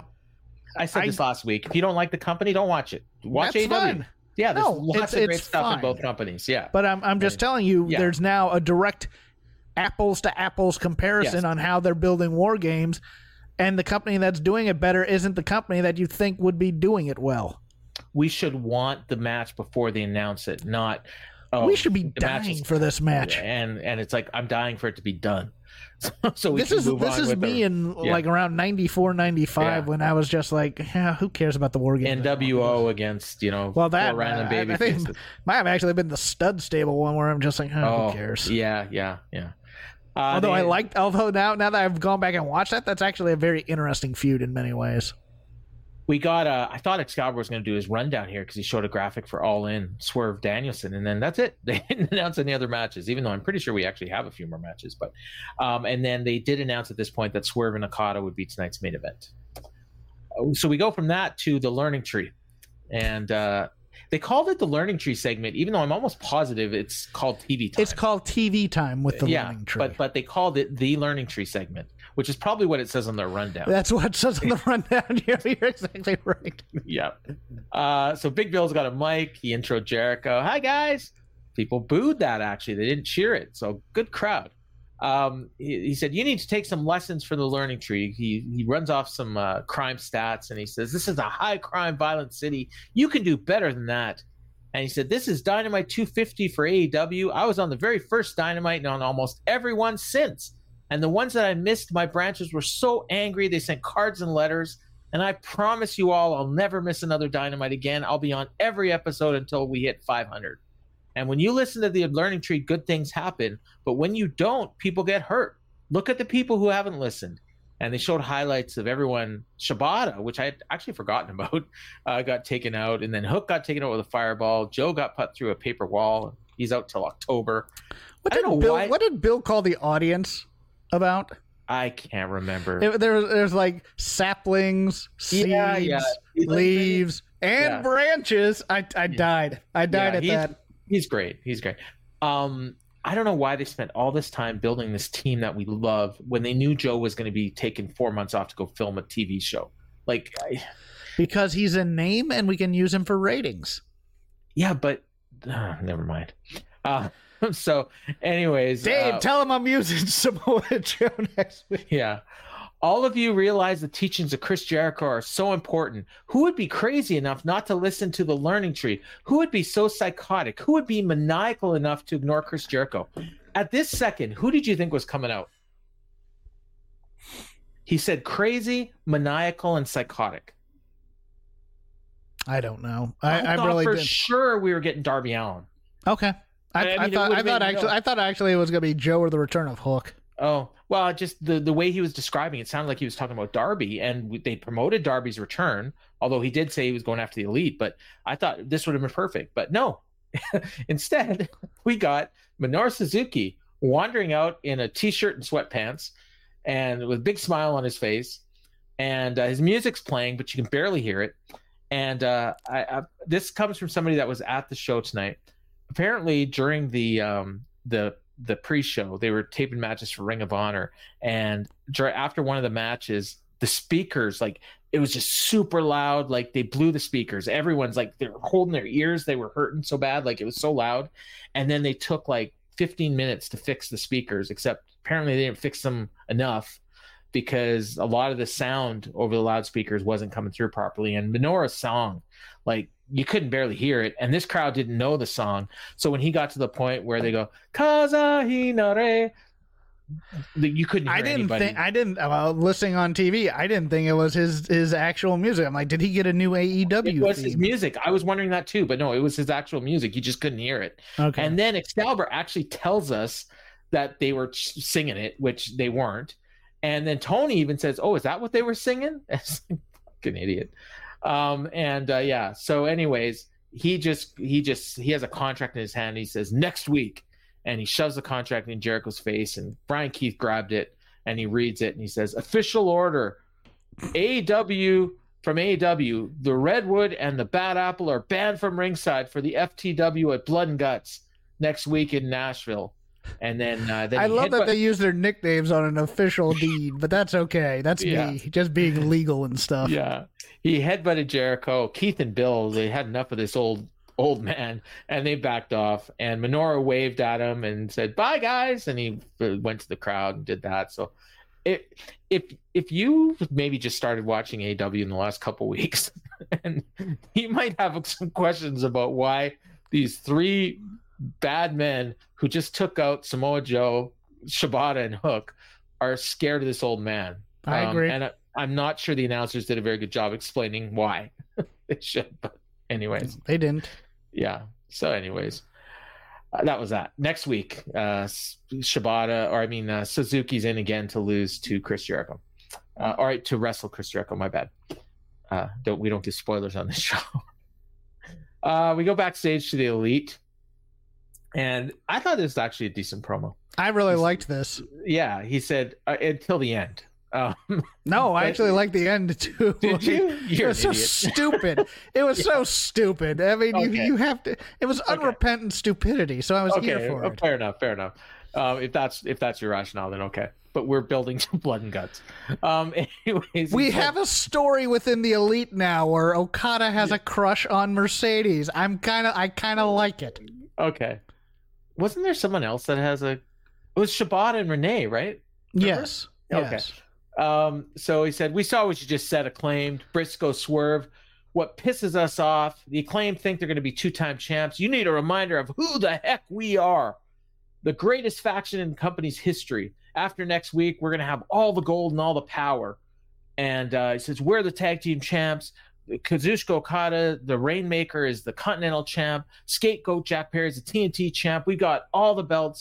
I said this last week. If you don't like the company, don't watch it. Watch AEW. Fine. Yeah, there's lots of great stuff in both companies. Yeah. But I'm just telling you, there's now a direct apples to apples comparison on how they're building War Games, and the company that's doing it better isn't the company that you think would be doing it well. We should want the match before they announce it, not we should be dying for this match. And it's like, I'm dying for it to be done. So this is me in like around 94, 95 when I was just like, who cares about the War Games? NWO against, that random baby I think might have actually been the Stud Stable one where I'm just like, who cares? Yeah. Although now that I've gone back and watched that's actually a very interesting feud in many ways. We got I thought Excalibur was going to do his rundown here because he showed a graphic for All In, Swerve Danielson, and then that's it. They didn't announce any other matches, even though I'm pretty sure we actually have a few more matches. But and then they did announce at this point that Swerve and Okada would be tonight's main event. So we go from that to the Learning Tree, and they called it the Learning Tree segment, even though I'm almost positive it's called TV Time. It's called TV Time with the Learning Tree. But they called it the Learning Tree segment, which is probably what it says on their rundown. That's what it says on the rundown. You're exactly right. Yeah. So Big Bill's got a mic. He introed Jericho. Hi, guys. People booed that, actually. They didn't cheer it. So good crowd. He said, you need to take some lessons from the Learning Tree. He runs off some crime stats, and he says, this is a high crime, violent city. You can do better than that. And he said, this is Dynamite 250 for AEW. I was on the very first Dynamite and on almost every one since. And the ones that I missed, my branches were so angry they sent cards and letters. And I promise you all, I'll never miss another Dynamite again. I'll be on every episode until we hit 500. And when you listen to the Learning Tree, good things happen. But when you don't, people get hurt. Look at the people who haven't listened. and they showed highlights of everyone. Shibata, which I had actually forgotten about, got taken out, and then Hook got taken out with a fireball. Joe got put through a paper wall. He's out till October. What did Bill call the audience about? I can't remember. There's like saplings, seeds, leaves, and branches. I died. I died at that. He's great. I don't know why they spent all this time building this team that we love when they knew Joe was going to be taking 4 months off to go film a TV show. Because he's a name and we can use him for ratings. Yeah, but never mind. So, anyways, Dave, tell him I'm using Samoa Joe next week. Yeah. All of you realize the teachings of Chris Jericho are so important. Who would be crazy enough not to listen to the learning tree? Who would be so psychotic? Who would be maniacal enough to ignore Chris Jericho? At this second, who did you think was coming out? He said crazy, maniacal, and psychotic. I don't know. I thought really for sure we were getting Darby Allin. Okay. I thought actually it was going to be Joe or the return of Hook. Oh, well, just the way he was describing it sounded like he was talking about Darby, and they promoted Darby's return, although he did say he was going after the Elite, but I thought this would have been perfect. But no, instead, we got Minoru Suzuki wandering out in a T-shirt and sweatpants and with a big smile on his face, and his music's playing, but you can barely hear it. And this comes from somebody that was at the show tonight. Apparently, during the pre-show, they were taping matches for Ring of Honor, and after one of the matches, the speakers, like, it was just super loud. Like, they blew the speakers. Everyone's like, they're holding their ears. They were hurting so bad. Like, it was so loud. And then they took like 15 minutes to fix the speakers, except apparently they didn't fix them enough because a lot of the sound over the loudspeakers wasn't coming through properly. And Minoru's song, like, you couldn't barely hear it, and this crowd didn't know the song. So when he got to the point where they go Kaza Hinare, you couldn't hear anybody. Listening on TV, I didn't think it was his actual music. I'm like, did he get a new AEW? It was theme? His music. I was wondering that too, but no, it was his actual music. You just couldn't hear it. Okay. And then Excalibur actually tells us that they were singing it, which they weren't. And then Tony even says, "Oh, is that what they were singing?" Fucking idiot. So anyways, he has a contract in his hand. He says next week, and he shoves the contract in Jericho's face, and Brian Keith grabbed it and he reads it and he says, official order, AEW from AEW, the Redwood and the Bad Apple are banned from ringside for the FTW at Blood and Guts next week in Nashville. And then I love that they use their nicknames on an official deed, but that's okay. That's me just being legal and stuff. Yeah. He headbutted Jericho. Keith and Bill, they had enough of this old man, and they backed off. And Minoru waved at him and said, "Bye, guys." And he went to the crowd and did that. So if you maybe just started watching AEW in the last couple weeks, and you might have some questions about why these three bad men who just took out Samoa Joe, Shibata, and Hook are scared of this old man. I agree. And I'm not sure the announcers did a very good job explaining why. They should, but anyways. They didn't. Yeah. So anyways, that was that. Next week, Suzuki's in again to lose to Chris Jericho. All right, to wrestle Chris Jericho, my bad. We don't give spoilers on this show. We go backstage to the Elite. And I thought this was actually a decent promo. I really liked this. Yeah, he said until the end. No, I actually liked the end too. Did you? It was so stupid. It was so stupid. I mean, you have to. It was unrepentant stupidity. So I was here for it. Fair enough. If that's your rationale, then okay. But we're building to Blood and Guts. Anyways, we have a story within the Elite now where Okada has a crush on Mercedes. I kind of like it. Okay. Wasn't there someone else that has a? It was Shibata and Renee, right? Remember? Yes. Okay. Yes. So he said, we saw what you just said, Acclaimed, Briscoe Swerve. What pisses us off, the Acclaimed think they're going to be two-time champs. You need a reminder of who the heck we are. The greatest faction in the company's history. After next week, we're going to have all the gold and all the power. And he says, we're the tag team champs. Kazuchika Okada, the Rainmaker, is the Continental champ. Scapegoat Jack Perry is the TNT champ. We got all the belts.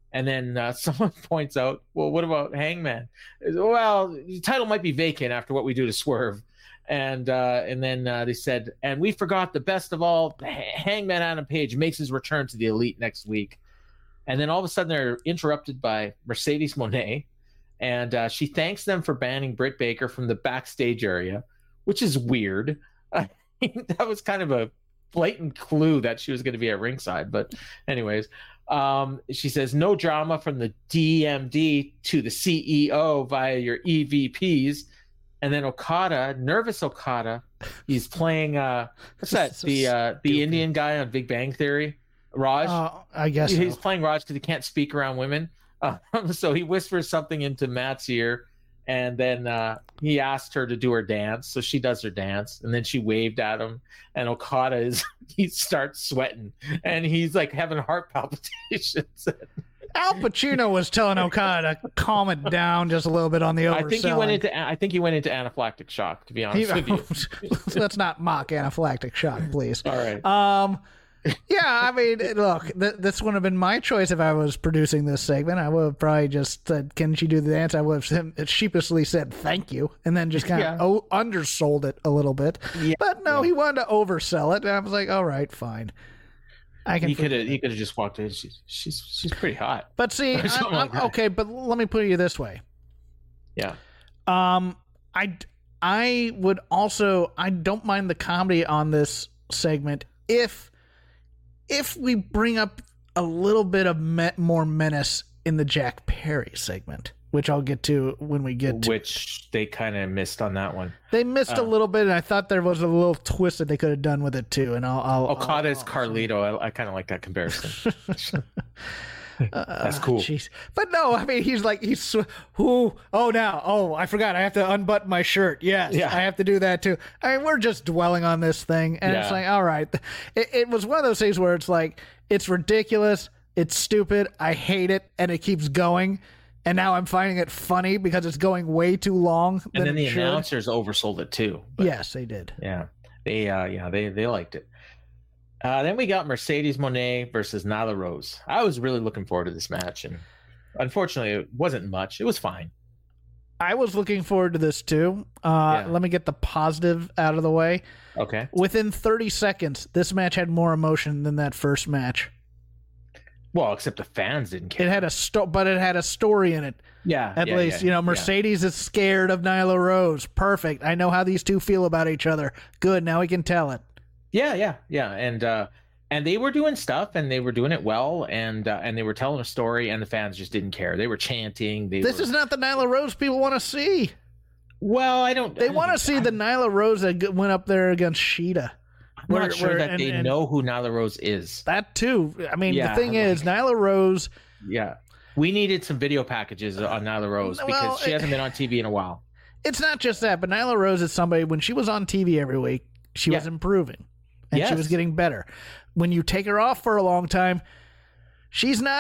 And then someone points out, well, what about Hangman? Well, the title might be vacant after what we do to Swerve. And then they said, and we forgot the best of all, Hangman Adam Page makes his return to the Elite next week. And then all of a sudden they're interrupted by Mercedes Moné. And she thanks them for banning Britt Baker from the backstage area, which is weird. That was kind of a blatant clue that she was going to be at ringside. But anyways, she says, no drama from the DMD to the CEO via your EVPs. And then Okada, nervous Okada, he's playing what's that? The Indian guy on Big Bang Theory, Raj. I guess he's playing Raj because he can't speak around women. So he whispers something into Matt's ear, and then he asked her to do her dance. So she does her dance, and then she waved at him. And Okada he starts sweating, and he's like having heart palpitations. Al Pacino was telling Okada to calm it down just a little bit on the overselling. I think he went into anaphylactic shock, to be honest with you. Let's not mock anaphylactic shock, please. All right. Yeah, I mean, look, this wouldn't have been my choice if I was producing this segment. I would have probably just said, can she do the dance? I would have sheepishly said, thank you, and then just kind of undersold it a little bit. Yeah. But no, he wanted to oversell it, and I was like, all right, fine. He could have just walked in. She's pretty hot. But see, okay, but let me put it this way. Yeah. I would also, I don't mind the comedy on this segment if we bring up a little bit of more menace in the Jack Perry segment, which I'll get to when we get to. Which they kind of missed on that one. They missed a little bit, and I thought there was a little twist that they could have done with it too. And Okada's Carlito. I kind of like that comparison. That's cool. Geez. But no, I mean, I forgot. I have to unbutton my shirt. Yes, yeah. I have to do that too. I mean, we're just dwelling on this thing, and it's like, all right. It was one of those things where it's like, it's ridiculous, it's stupid, I hate it, and it keeps going. And now I'm finding it funny because it's going way too long. And then the announcers oversold it too. But, yes, they did. Yeah, they liked it. Then we got Mercedes Moné versus Nyla Rose. I was really looking forward to this match, and unfortunately, it wasn't much. It was fine. I was looking forward to this too. Let me get the positive out of the way. Okay. Within 30 seconds, this match had more emotion than that first match. Well, except the fans didn't care. It had but it had a story in it. Yeah. At least, Mercedes is scared of Nyla Rose. Perfect. I know how these two feel about each other. Good. Now we can tell it. Yeah. And they were doing stuff, and they were doing it well, and they were telling a story, and the fans just didn't care. They were chanting. This is not the Nyla Rose people want to see. Well, They want to see the Nyla Rose that went up there against Sheeta. I'm not sure that they know who Nyla Rose is. That too. I mean, the thing is, Nyla Rose. Yeah, we needed some video packages on Nyla Rose because she hasn't been on TV in a while. It's not just that, but Nyla Rose is somebody, when she was on TV every week, she was improving. And she was getting better. When you take her off for a long time, she was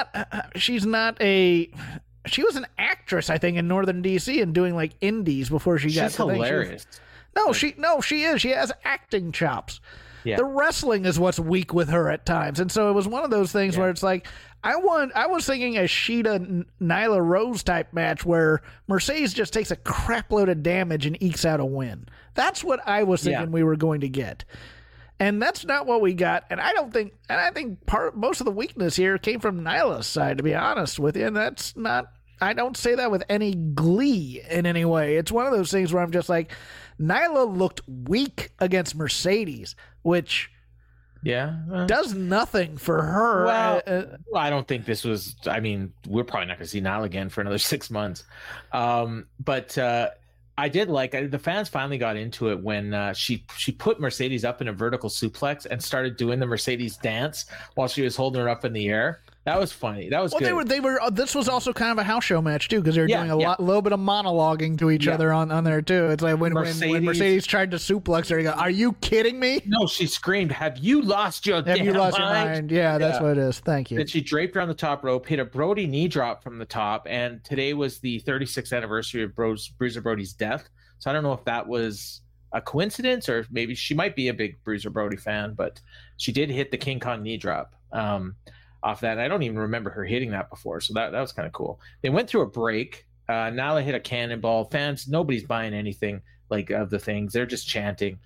an actress, I think, in Northern DC and doing like indies before she got to hilarious. She is. She has acting chops. Yeah. The wrestling is what's weak with her at times. And so it was one of those things where it's like, I was thinking a Sheeta Nyla Rose type match where Mercedes just takes a crap load of damage and ekes out a win. That's what I was thinking we were going to get. And that's not what we got. And I think most of the weakness here came from Nyla's side, to be honest with you. And that's not, I don't say that with any glee in any way. It's one of those things where I'm just like, Nyla looked weak against Mercedes, which does nothing for her. Well, I don't think this was, I mean, we're probably not going to see Nyla again for another 6 months. But I did like, the fans finally got into it when she put Mercedes up in a vertical suplex and started doing the Mercedes dance while she was holding her up in the air. That was funny. That was good. They were. This was also kind of a house show match too, because they were doing a little bit of monologuing to each other on there too. It's like when Mercedes tried to suplex her, you go, "Are you kidding me?" No, she screamed, "Have you lost your mind?" Yeah, that's what it is. Thank you. Then she draped her on the top rope, hit a Brody knee drop from the top, and today was the 36th anniversary of Bruiser Brody's death. So I don't know if that was a coincidence or maybe she might be a big Bruiser Brody fan, but she did hit the King Kong knee drop. off that. And I don't even remember her hitting that before. So that was kind of cool. They went through a break. Nyla hit a cannonball. Fans, nobody's buying anything like of the things. They're just chanting.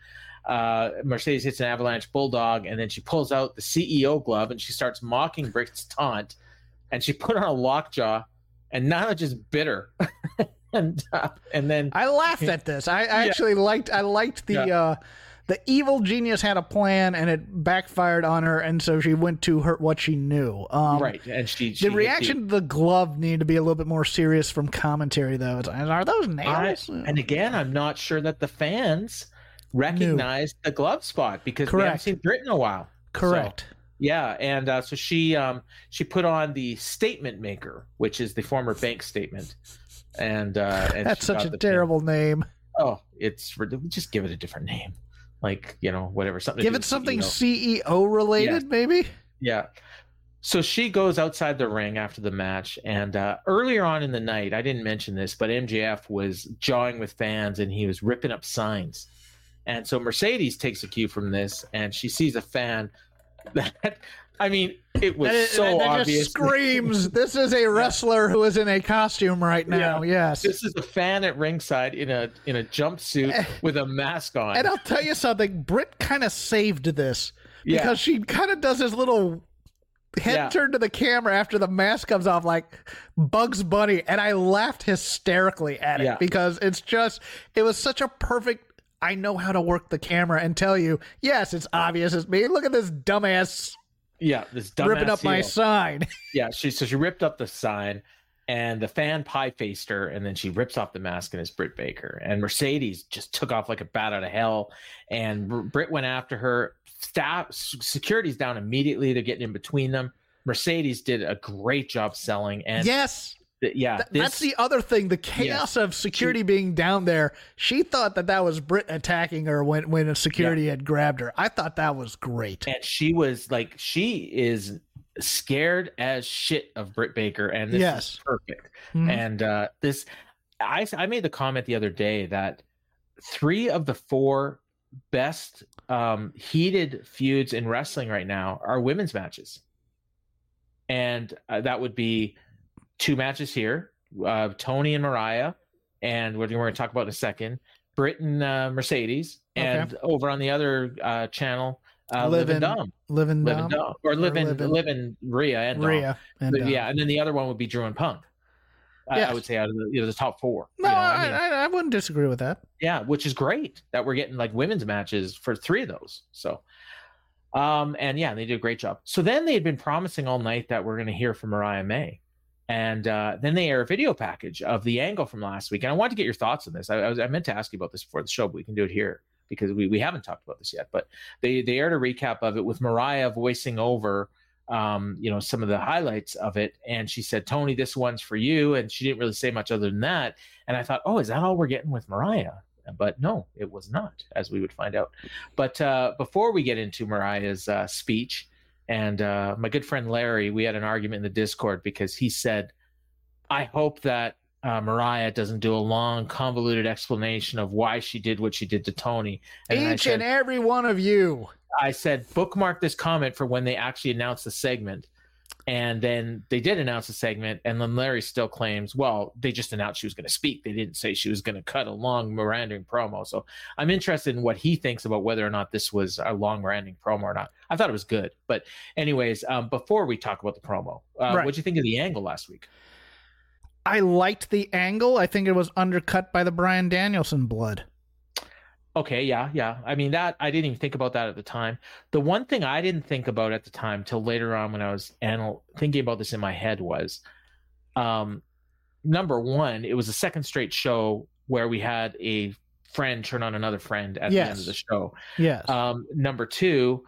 Mercedes hits an avalanche bulldog, and then she pulls out the CEO glove and she starts mocking Britt's taunt, and she put on a lockjaw, and Nyla just bit her. and then I laughed at this. I actually liked the the evil genius had a plan and it backfired on her, and so she went to her what she knew. Right, and she the reaction to the glove needed to be a little bit more serious from commentary, though. Are those nails? And again, I'm not sure that the fans recognized the glove spot because we haven't seen Britt in a while. Correct. So, yeah, and so she put on the statement maker, which is the former bank statement, and that's such a terrible name. Oh, it's just give it a different name, like whatever, something. Give it something CEO related, maybe. Yeah. So she goes outside the ring after the match, and earlier on in the night, I didn't mention this, but MJF was jawing with fans and he was ripping up signs. And so Mercedes takes a cue from this, and she sees a fan that, I mean, it was so obvious. Just screams, this is a wrestler who is in a costume right now. Yeah. Yes. This is a fan at ringside in a jumpsuit with a mask on. And I'll tell you something, Britt kind of saved this because she kind of does this little head turn to the camera after the mask comes off like Bugs Bunny, and I laughed hysterically at it because it was such a perfect, I know how to work the camera and tell you, yes, it's obvious it's me. Look at this dumbass. Yeah, this dumbass ripping up my sign. Yeah, she ripped up the sign, and the fan pie-faced her, and then she rips off the mask, and it's Britt Baker. And Mercedes just took off like a bat out of hell, and Britt went after her. Security's down immediately. They're getting in between them. Mercedes did a great job selling. And yes. That's the other thing. The chaos of security being down there. She thought that was Britt attacking her when a security had grabbed her. I thought that was great. And she is scared as shit of Britt Baker, and this is perfect. Mm-hmm. And I made the comment the other day that 3 of the 4 best heated feuds in wrestling right now are women's matches, and that would be 2 matches here, Tony and Mariah, and what we're going to talk about in a second, Britt and Mercedes, and over on the other channel, Liv and Rhea and Rhea Dom. And then the other one would be Drew and Punk. I would say out of the top 4. No, I wouldn't disagree with that. Yeah, which is great that we're getting like women's matches for 3 of those. So, and they did a great job. So then they had been promising all night that we're going to hear from Mariah May. And then they air a video package of the angle from last week. And I wanted to get your thoughts on this. I meant to ask you about this before the show, but we can do it here because we haven't talked about this yet. But they aired a recap of it with Mariah voicing over, some of the highlights of it. And she said, Tony, this one's for you. And she didn't really say much other than that. And I thought, is that all we're getting with Mariah? But no, it was not, as we would find out. But before we get into Mariah's speech, and my good friend Larry, we had an argument in the Discord because he said, I hope that Mariah doesn't do a long, convoluted explanation of why she did what she did to Tony. And and every one of you. I said, bookmark this comment for when they actually announce the segment. And then they did announce the segment. And then Larry still claims, well, they just announced she was going to speak. They didn't say she was going to cut a long meandering promo. So I'm interested in what he thinks about whether or not this was a long meandering promo or not. I thought it was good. But anyways, before we talk about the promo, what'd you think of the angle last week? I liked the angle. I think it was undercut by the Bryan Danielson blood. Okay, yeah. I mean, that I didn't even think about that at the time. The one thing I didn't think about at the time till later on when I was thinking about this in my head was, number one, it was the second straight show where we had a friend turn on another friend at the end of the show. Yes. Number two,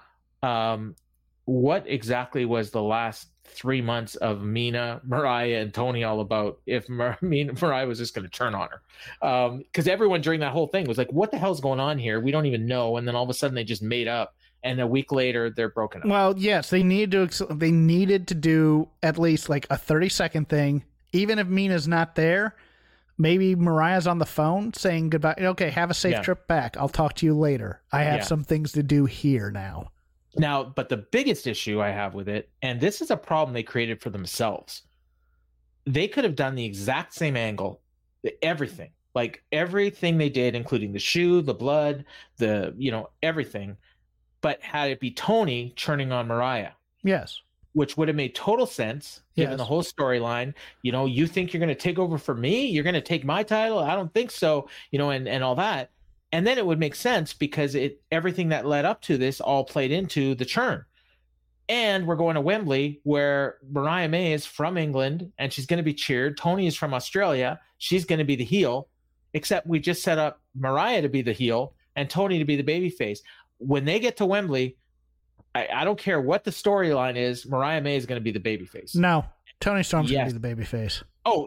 what exactly was the last 3 months of Mina, Mariah, and Tony all about if Mariah was just going to turn on her? Because everyone during that whole thing was like, what the hell's going on here? We don't even know. And then all of a sudden they just made up. And a week later, they're broken up. Well, yes, they needed to do at least like a 30-second thing. Even if Mina's not there, maybe Mariah's on the phone saying goodbye. Okay, have a safe trip back. I'll talk to you later. I have some things to do here now. Now, but the biggest issue I have with it, and this is a problem they created for themselves, they could have done the exact same angle, everything, like everything they did, including the shoe, the blood, everything, but had it be Tony turning on Mariah. Yes. Which would have made total sense given Yes. the whole storyline. You think you're going to take over for me? You're going to take my title? I don't think so. And all that. And then it would make sense because everything that led up to this all played into the churn. And we're going to Wembley, where Mariah May is from England and she's going to be cheered. Tony is from Australia. She's going to be the heel, except we just set up Mariah to be the heel and Tony to be the babyface. When they get to Wembley, I don't care what the storyline is, Mariah May is going to be the babyface. No, Tony Storm's Yes. going to be the babyface. Oh,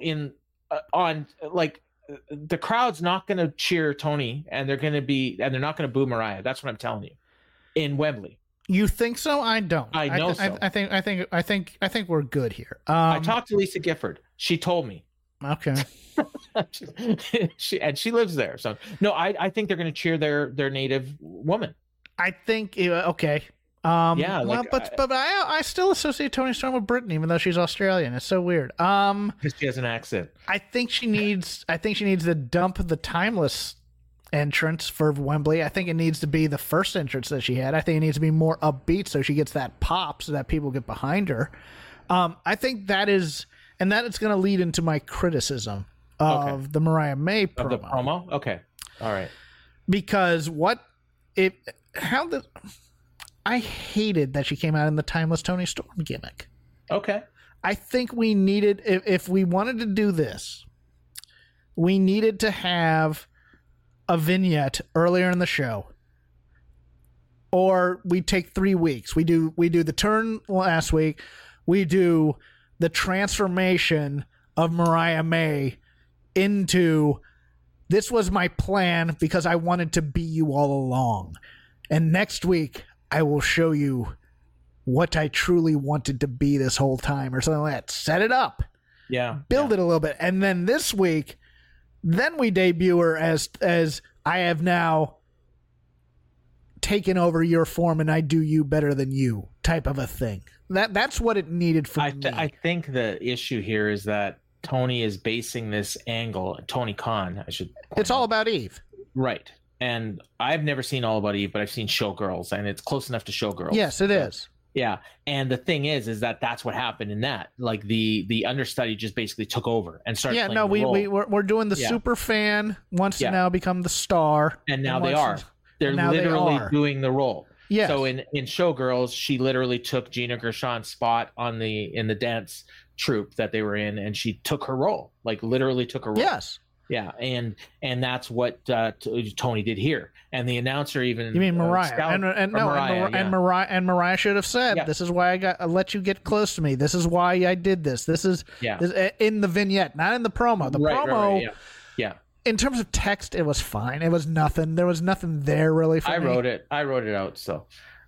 the crowd's not going to cheer Tony, and they're not going to boo Mariah. That's what I'm telling you. In Wembley. You think so? I don't. I know so. I think we're good here. I talked to Lisa Gifford. She told me. Okay. she lives there. So no, I think they're going to cheer their native woman. I think okay. Yeah, but I still associate Toni Storm with Britain, even though she's Australian. It's so weird. Because she has an accent. I think she needs to dump the Timeless entrance for Wembley. I think it needs to be the first entrance that she had. I think it needs to be more upbeat so she gets that pop so that people get behind her. I think that is, and that is going to lead into my criticism of the Mariah May promo. Of the promo? Okay. All right. Because I hated that she came out in the Timeless Toni Storm gimmick. Okay. I think we needed, if we wanted to do this, we needed to have a vignette earlier in the show. Or we take 3 weeks. We do the turn last week. We do the transformation of Mariah May into, this was my plan because I wanted to be you all along. And next week, I will show you what I truly wanted to be this whole time, or something like that. Set it up. Yeah. Build it a little bit. And then this week, then we debut her as I have now taken over your form and I do you better than you type of a thing. That's what it needed for me. I think the issue here is that Tony is basing this angle, Tony Khan, I should. It's all about Eve. Right. And I've never seen All About Eve, but I've seen Showgirls, and it's close enough to Showgirls. Yes, it is. Yeah. And the thing is that that's what happened in that. Like the understudy just basically took over and started playing the role. we're doing the super fan wants to now become the star. And now they are. They're literally doing the role. Yes. So in Showgirls, she literally took Gina Gershon's spot in the dance troupe that they were in, and she took her role. Like literally took her role. Yes. Yeah, and that's what Tony did here, and the announcer even. You mean Mariah? Mariah should have said, "This is why I let you get close to me. This is why I did this. This is in the vignette, not in the promo. The promo, yeah. In terms of text, it was fine. It was nothing. There was nothing there really for me. I wrote it out. So,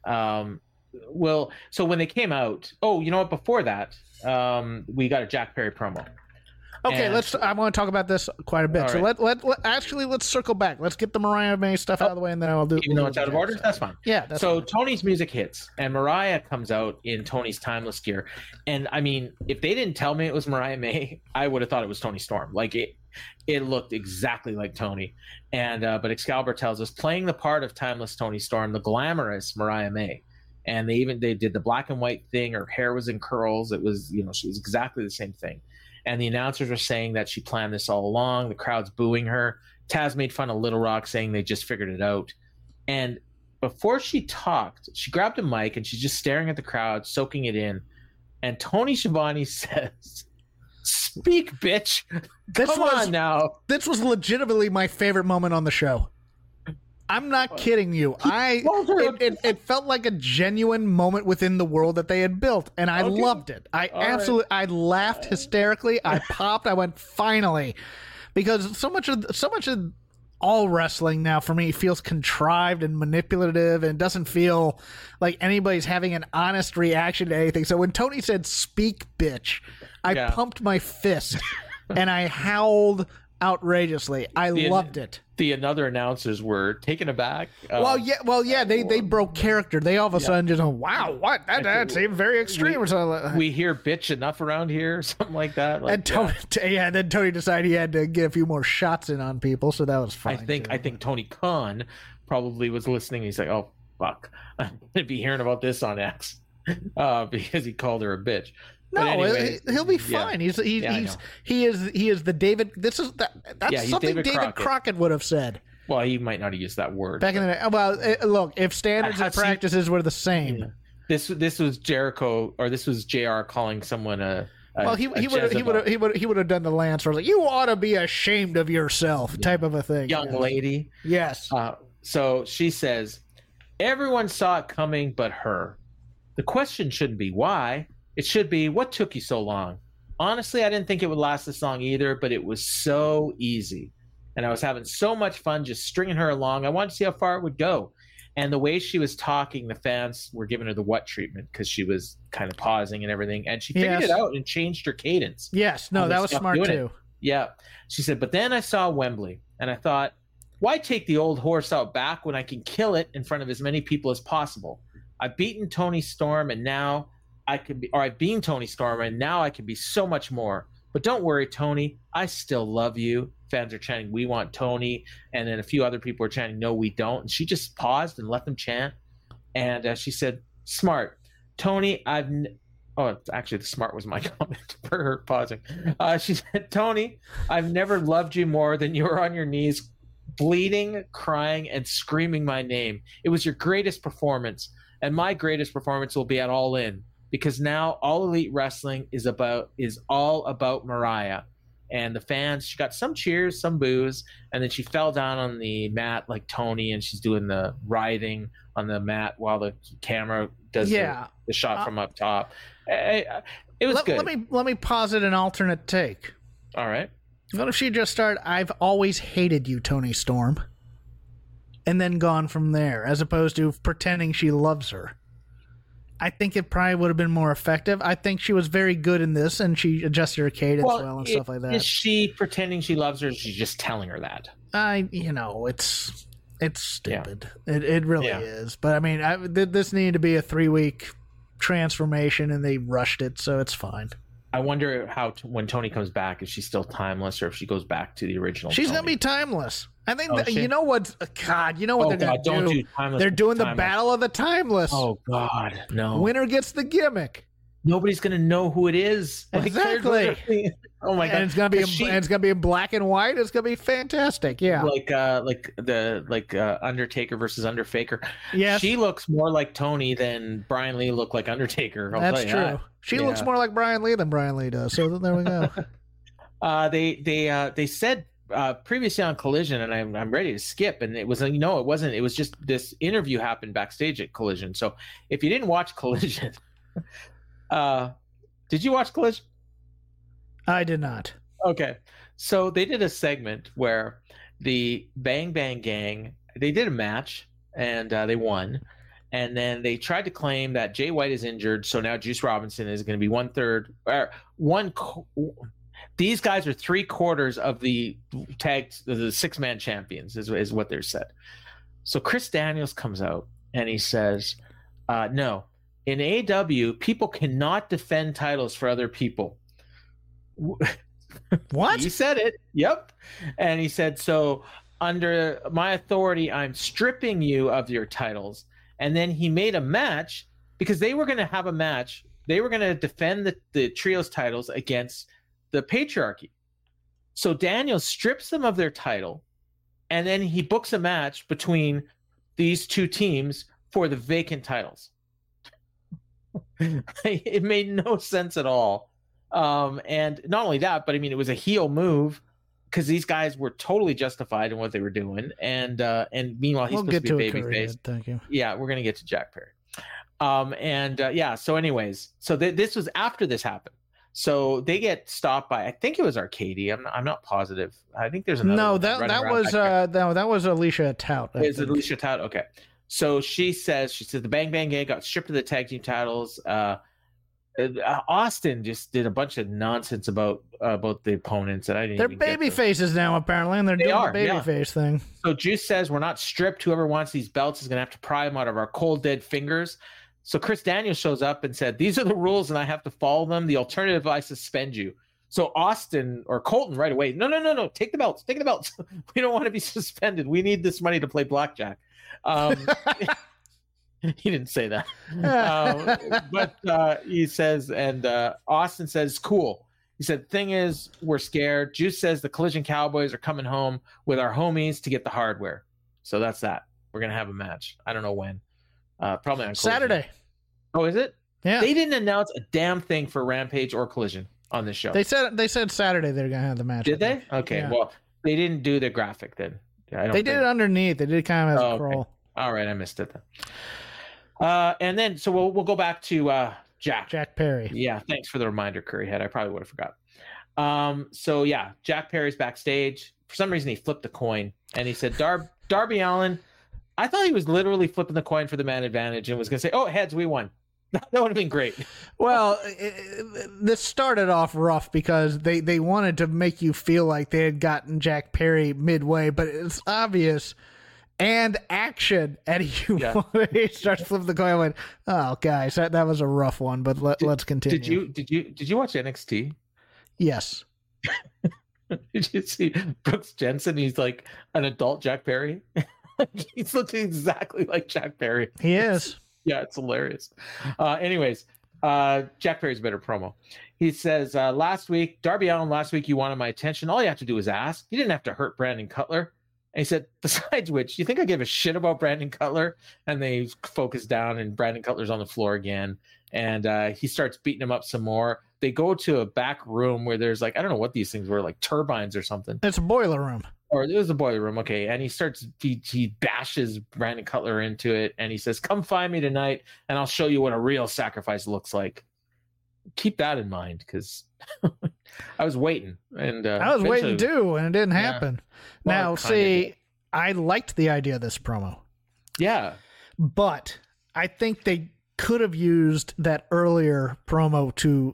so when they came out, you know what? Before that, we got a Jack Perry promo. Okay, I want to talk about this quite a bit. So right. let's circle back. Let's get the Mariah May stuff out of the way, and then I'll do. Even though it's out of order, that's fine. Yeah. That's so fine. Tony's music hits, and Mariah comes out in Tony's Timeless gear. And I mean, if they didn't tell me it was Mariah May, I would have thought it was Toni Storm. Like it looked exactly like Tony. And but Excalibur tells us, playing the part of Timeless Toni Storm, the glamorous Mariah May. And they did the black and white thing. Her hair was in curls. It was, she was exactly the same thing. And the announcers are saying that she planned this all along. The crowd's booing her. Taz made fun of Little Rock, saying they just figured it out. And before she talked, she grabbed a mic and she's just staring at the crowd, soaking it in. And Tony Schiavone says, "Speak, bitch. Come on now." This was legitimately my favorite moment on the show. I'm not kidding you. It felt like a genuine moment within the world that they had built, and I loved it. I laughed hysterically. I popped. I went, finally, because so much of all wrestling now for me feels contrived and manipulative, and doesn't feel like anybody's having an honest reaction to anything. So when Tony said "speak, bitch," I pumped my fist and I howled outrageously. I loved it. The other announcers were taken aback. Well, yeah, they broke character. They all of a sudden just, wow, what? That seemed very extreme. We hear bitch enough around here, something like that. Like, and Tony, then Tony decided he had to get a few more shots in on people, so that was fine. I think Tony Khan probably was listening. He's like, oh fuck, I'm gonna be hearing about this on X because he called her a bitch. No, anyway, he'll be fine. He is the David. That's something David Crockett would have said. Well, he might not have used that word back in the day. Well, look, if standards and practices were the same, this was Jericho, or this was JR calling someone a well, he would have done the Lance where like, you ought to be ashamed of yourself type of a thing. Young lady. Yes. So she says, everyone saw it coming but her. The question shouldn't be why. It should be, what took you so long? Honestly, I didn't think it would last this long either, but it was so easy. And I was having so much fun just stringing her along. I wanted to see how far it would go. And the way she was talking, the fans were giving her the what treatment because she was kind of pausing and everything. And she figured it out and changed her cadence. Yes. No, that was smart too. Yeah. She said, but then I saw Wembley and I thought, why take the old horse out back when I can kill it in front of as many people as possible? I've beaten Toni Storm and now I've been Toni Storm, and now I can be so much more. But don't worry, Toni, I still love you. Fans are chanting, we want Toni. And then a few other people are chanting, no, we don't. And she just paused and let them chant. And she said, smart. Toni, actually, the smart was my comment for her pausing. She said, Toni, I've never loved you more than you were on your knees, bleeding, crying, and screaming my name. It was your greatest performance. And my greatest performance will be at All In. Because now All Elite Wrestling is all about Mariah. And the fans, she got some cheers, some boos, and then she fell down on the mat like Toni, and she's doing the writhing on the mat while the camera does the shot from up top. It was good. Let me posit an alternate take. All right. What if she just started, I've always hated you, Toni Storm, and then gone from there, as opposed to pretending she loves her? I think it probably would have been more effective. I think she was very good in this, and she adjusted her cadence well and stuff like that. Is she pretending she loves her, or is she just telling her that? It's stupid. Yeah. It really is. But, I mean, this needed to be a 3-week transformation, and they rushed it, so it's fine. I wonder how when Toni comes back, if she's still timeless or if she goes back to the original. She's going to be timeless. I think you know what? God, you know what they're going to do? They're doing the Battle of the Timeless. Oh God, no! Winner gets the gimmick. Nobody's going to know who it is. Exactly. Oh my God! And it's going to be in black and white. It's going to be fantastic. Yeah. Like Undertaker versus Underfaker. Yes. She looks more like Toni than Brian Lee looked like Undertaker. That's true. That. She looks more like Brian Lee than Brian Lee does. So there we go. They said previously on Collision, and I'm ready to skip, and it wasn't. It was just this interview happened backstage at Collision. So if you didn't watch Collision, did you watch Collision? I did not. Okay, so they did a segment where the Bang Bang Gang, they did a match and they won. And then they tried to claim that Jay White is injured, so now Juice Robinson is going to be 1/3 or these guys are 3/4 of the the 6-man champions is what they're said. So Chris Daniels comes out and he says, no, in AEW, people cannot defend titles for other people. What? He said it. Yep. And he said, so under my authority, I'm stripping you of your titles. And then he made a match because they were going to have a match. They were going to defend the trios titles against the patriarchy. So Daniels strips them of their title, and then he books a match between these two teams for the vacant titles. It made no sense at all. And not only that, but I mean, it was a heel move because these guys were totally justified in what they were doing. And meanwhile, he's supposed to be babyface. Thank you. Yeah, we're going to get to Jack Perry. So anyways, so this was after this happened. So they get stopped by, I think it was Arcady. I'm not positive. I think there's another. No, that was Alicia Tout. Is it Alicia Tout? Okay. So she says the Bang Bang Gang got stripped of the tag team titles. Austin just did a bunch of nonsense about the opponents, and I didn't. They're even get baby faces now, apparently, and they're doing the baby face thing. So Juice says we're not stripped. Whoever wants these belts is going to have to pry them out of our cold, dead fingers. So Chris Daniels shows up and said, "These are the rules, and I have to follow them. The alternative, I suspend you." So Austin or Colton right away, no, take the belts, take the belts. We don't want to be suspended. We need this money to play blackjack. He didn't say that, but he says, and Austin says, "Cool." He said, "Thing is, we're scared." Juice says the Collision Cowboys are coming home with our homies to get the hardware. So that's that. We're gonna have a match. I don't know when. Probably on Collision. Saturday. Oh, is it? Yeah. They didn't announce a damn thing for Rampage or Collision on this show. They said Saturday they're gonna have the match. Did they? Okay. Yeah. Well, they didn't do the graphic then. They did it underneath. They did kind of as a crawl. Okay. All right, I missed it then. And then so we'll go back to Jack Perry. Yeah, thanks for the reminder, Curryhead. I probably would have forgot. So yeah, Jack Perry's backstage. For some reason, he flipped a coin and he said, "Darby Allin." I thought he was literally flipping the coin for the man advantage and was going to say, "Oh, heads, we won." That would have been great. Well, this started off rough because they wanted to make you feel like they had gotten Jack Perry midway, but it's obvious. And action, Eddie, he starts flipping the coin. I went, "Oh, guys, that was a rough one." But let's continue. Did you watch NXT? Yes. Did you see Brooks Jensen? He's like an adult Jack Perry. He's looking exactly like Jack Perry. He is. Yeah, it's hilarious. Anyways, Jack Perry's a better promo. He says, Darby Allin, last week you wanted my attention. All you have to do is ask. You didn't have to hurt Brandon Cutler. And he said, besides which, you think I give a shit about Brandon Cutler? And they focus down, and Brandon Cutler's on the floor again. And he starts beating him up some more. They go to a back room where there's I don't know what these things were, like turbines or something. It's a boiler room. Or it was a boiler room, okay. And he bashes Brandon Cutler into it, and he says, "Come find me tonight, and I'll show you what a real sacrifice looks like." Keep that in mind, because I was waiting, and I was waiting too, and it didn't happen. Well, now, see, I liked the idea of this promo. Yeah, but I think they could have used that earlier promo to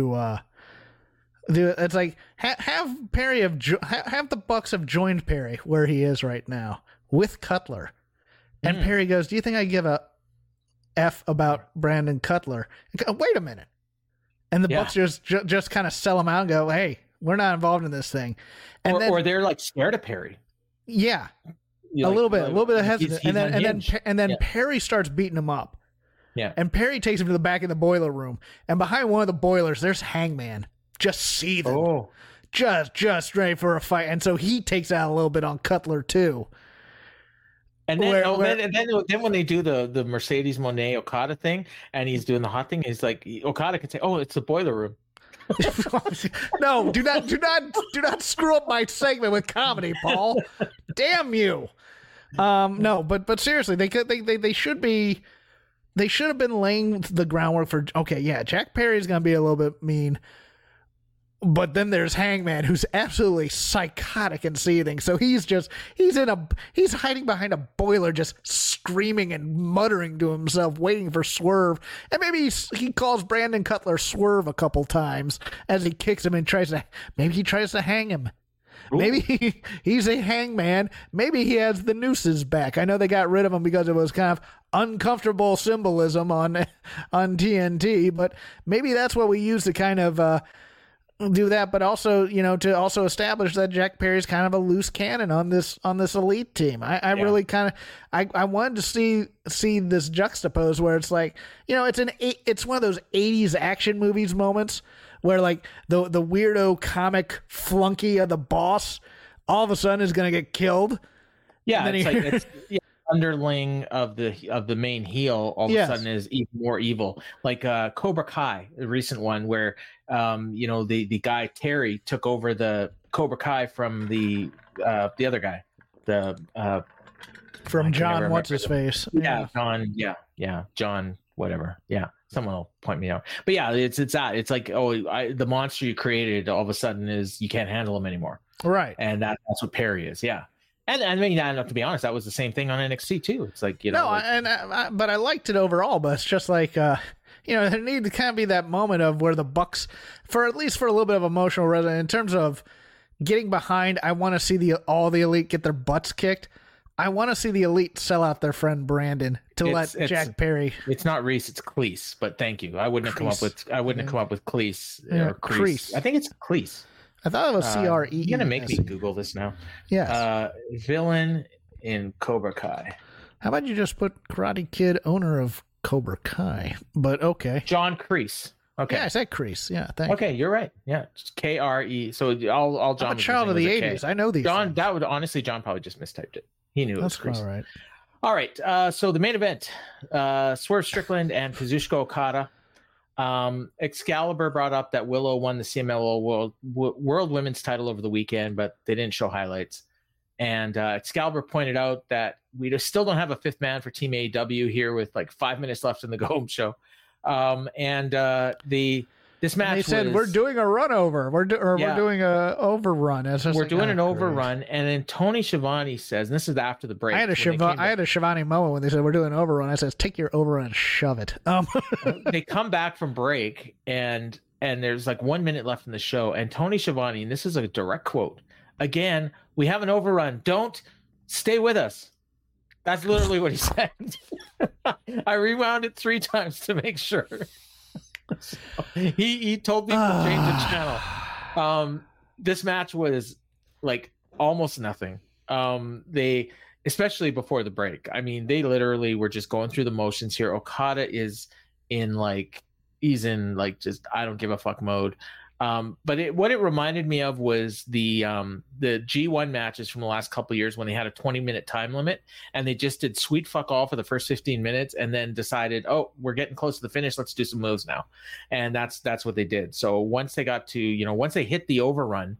it's like have Perry have the Bucks have joined Perry where he is right now with Cutler, and Perry goes, "Do you think I give a F about Brandon Cutler?" Wait a minute, and the Bucks just kind of sell him out and go, "Hey, we're not involved in this thing," and or they're scared of Perry. Yeah, a little bit of hesitant, and then Perry starts beating him up. Yeah, and Perry takes him to the back of the boiler room, and behind one of the boilers, there's Hangman. Just seething, just ready for a fight, and so he takes out a little bit on Cutler too. And then when they do the Mercedes Moné Okada thing, and he's doing the hot thing, he's like, Okada can say, "Oh, it's the boiler room." No, do not screw up my segment with comedy, Paul. Damn you. No, but seriously, they should have been laying the groundwork for. Okay, yeah, Jack Perry's gonna be a little bit mean. But then there's Hangman, who's absolutely psychotic and seething. So he's hiding behind a boiler, just screaming and muttering to himself, waiting for Swerve. And maybe he calls Brandon Cutler Swerve a couple times as he kicks him and tries to hang him. Ooh. Maybe he's a hangman. Maybe he has the nooses back. I know they got rid of him because it was kind of uncomfortable symbolism on TNT, but maybe that's what we use to kind of do that, but also, to also establish that Jack Perry's kind of a loose cannon on this elite team. I really kind of I wanted to see this juxtapose where it's like, it's one of those 80s action movies moments where the weirdo comic flunky of the boss all of a sudden is going to get killed. Yeah, it's underling of the main heel all of a sudden is even more evil, like Cobra Kai, the recent one where the guy Terry took over the Cobra Kai from the other guy, from John what's his face. John whatever, someone will point me out, but it's like, the monster you created all of a sudden is you can't handle him anymore, right? And that's what Perry is. And I mean, to be honest, that was the same thing on NXT too. It's like, but I liked it overall. But it's just like, there need to kind of be that moment of where the Bucks, for at least for a little bit of emotional resonance, in terms of getting behind. I want to see all the Elite get their butts kicked. I want to see the Elite sell out their friend Brandon to let Jack Perry. It's not Reese, it's Cleese. But thank you. I wouldn't have come up with Cleese or Crease. Crease. I think it's Cleese. I thought it was CRE. You're gonna make me Google this now. Yes. Villain in Cobra Kai. How about you just put Karate Kid, owner of Cobra Kai? But okay. John Kreese. Okay. Yeah, I said Crease. Yeah, thanks. Okay, you're right. Yeah, just KRE. So all John. I'm a child of the '80s. I know these. John, things. that would honestly, John probably just mistyped it. He knew it was Kreese. All right. All right. So the main event: Swerve Strickland and Kazuchika Okada. Excalibur brought up that Willow won the CMLL World Women's title over the weekend, but they didn't show highlights. And Excalibur pointed out that we still don't have a fifth man for Team AEW here with like 5 minutes left in the Go Home show. This match, they said we're doing a run over. We're doing a overrun. We're doing an overrun, and then Tony Schiavone says, and this is after the break. I had a Schiavone moment when they said we're doing an overrun. I says, take your overrun and shove it. They come back from break, and there's like 1 minute left in the show, and Tony Schiavone, and this is a direct quote. Again, we have an overrun. Don't stay with us. That's literally what he said. I rewound it 3 times to make sure. So he told people to change the channel. This match was like almost nothing. They, especially before the break, I mean, they literally were just going through the motions here. Okada is he's in just I don't give a fuck mode. But what it reminded me of was the G1 matches from the last couple of years when they had a 20-minute time limit and they just did sweet fuck all for the first 15 minutes and then decided, oh, we're getting close to the finish. Let's do some moves now. And that's what they did. So once they got to, once they hit the overrun,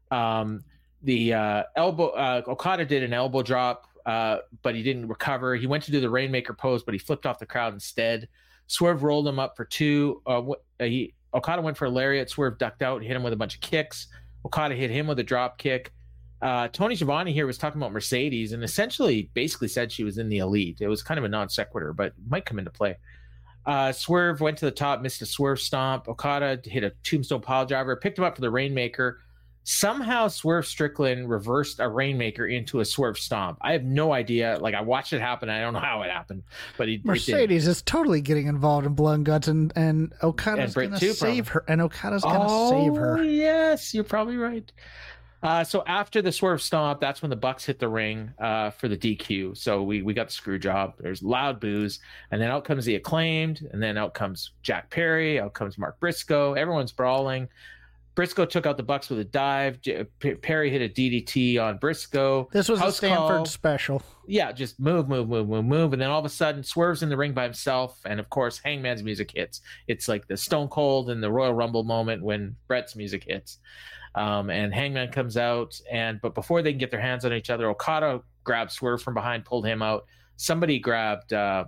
the elbow, Okada did an elbow drop, but he didn't recover. He went to do the Rainmaker pose, but he flipped off the crowd instead. Swerve rolled him up for 2. Okada went for a lariat. Swerve ducked out, hit him with a bunch of kicks. Okada hit him with a drop kick. Tony Schiavone here was talking about Mercedes and essentially basically said she was in the Elite. It was kind of a non sequitur, but might come into play. Swerve went to the top, missed a Swerve stomp. Okada hit a tombstone pile driver, picked him up for the Rainmaker. Somehow Swerve Strickland reversed a Rainmaker into a Swerve stomp. I have no idea. Like, I watched it happen. I don't know how it happened, but Mercedes is totally getting involved in blood and guts, and Okada's going to save her. And Okada's going to save her. Oh, yes, you're probably right. So after the Swerve stomp, that's when the Bucks hit the ring for the DQ. So we got the screw job. There's loud boos, and then out comes the Acclaimed, and then out comes Jack Perry, out comes Mark Briscoe. Everyone's brawling. Briscoe took out the Bucks with a dive. Perry hit a DDT on Briscoe. This was a Stanford special. Yeah, just move. And then all of a sudden, Swerve's in the ring by himself. And, of course, Hangman's music hits. It's like the Stone Cold and the Royal Rumble moment when Brett's music hits. And Hangman comes out. But before they can get their hands on each other, Okada grabbed Swerve from behind, pulled him out. Somebody grabbed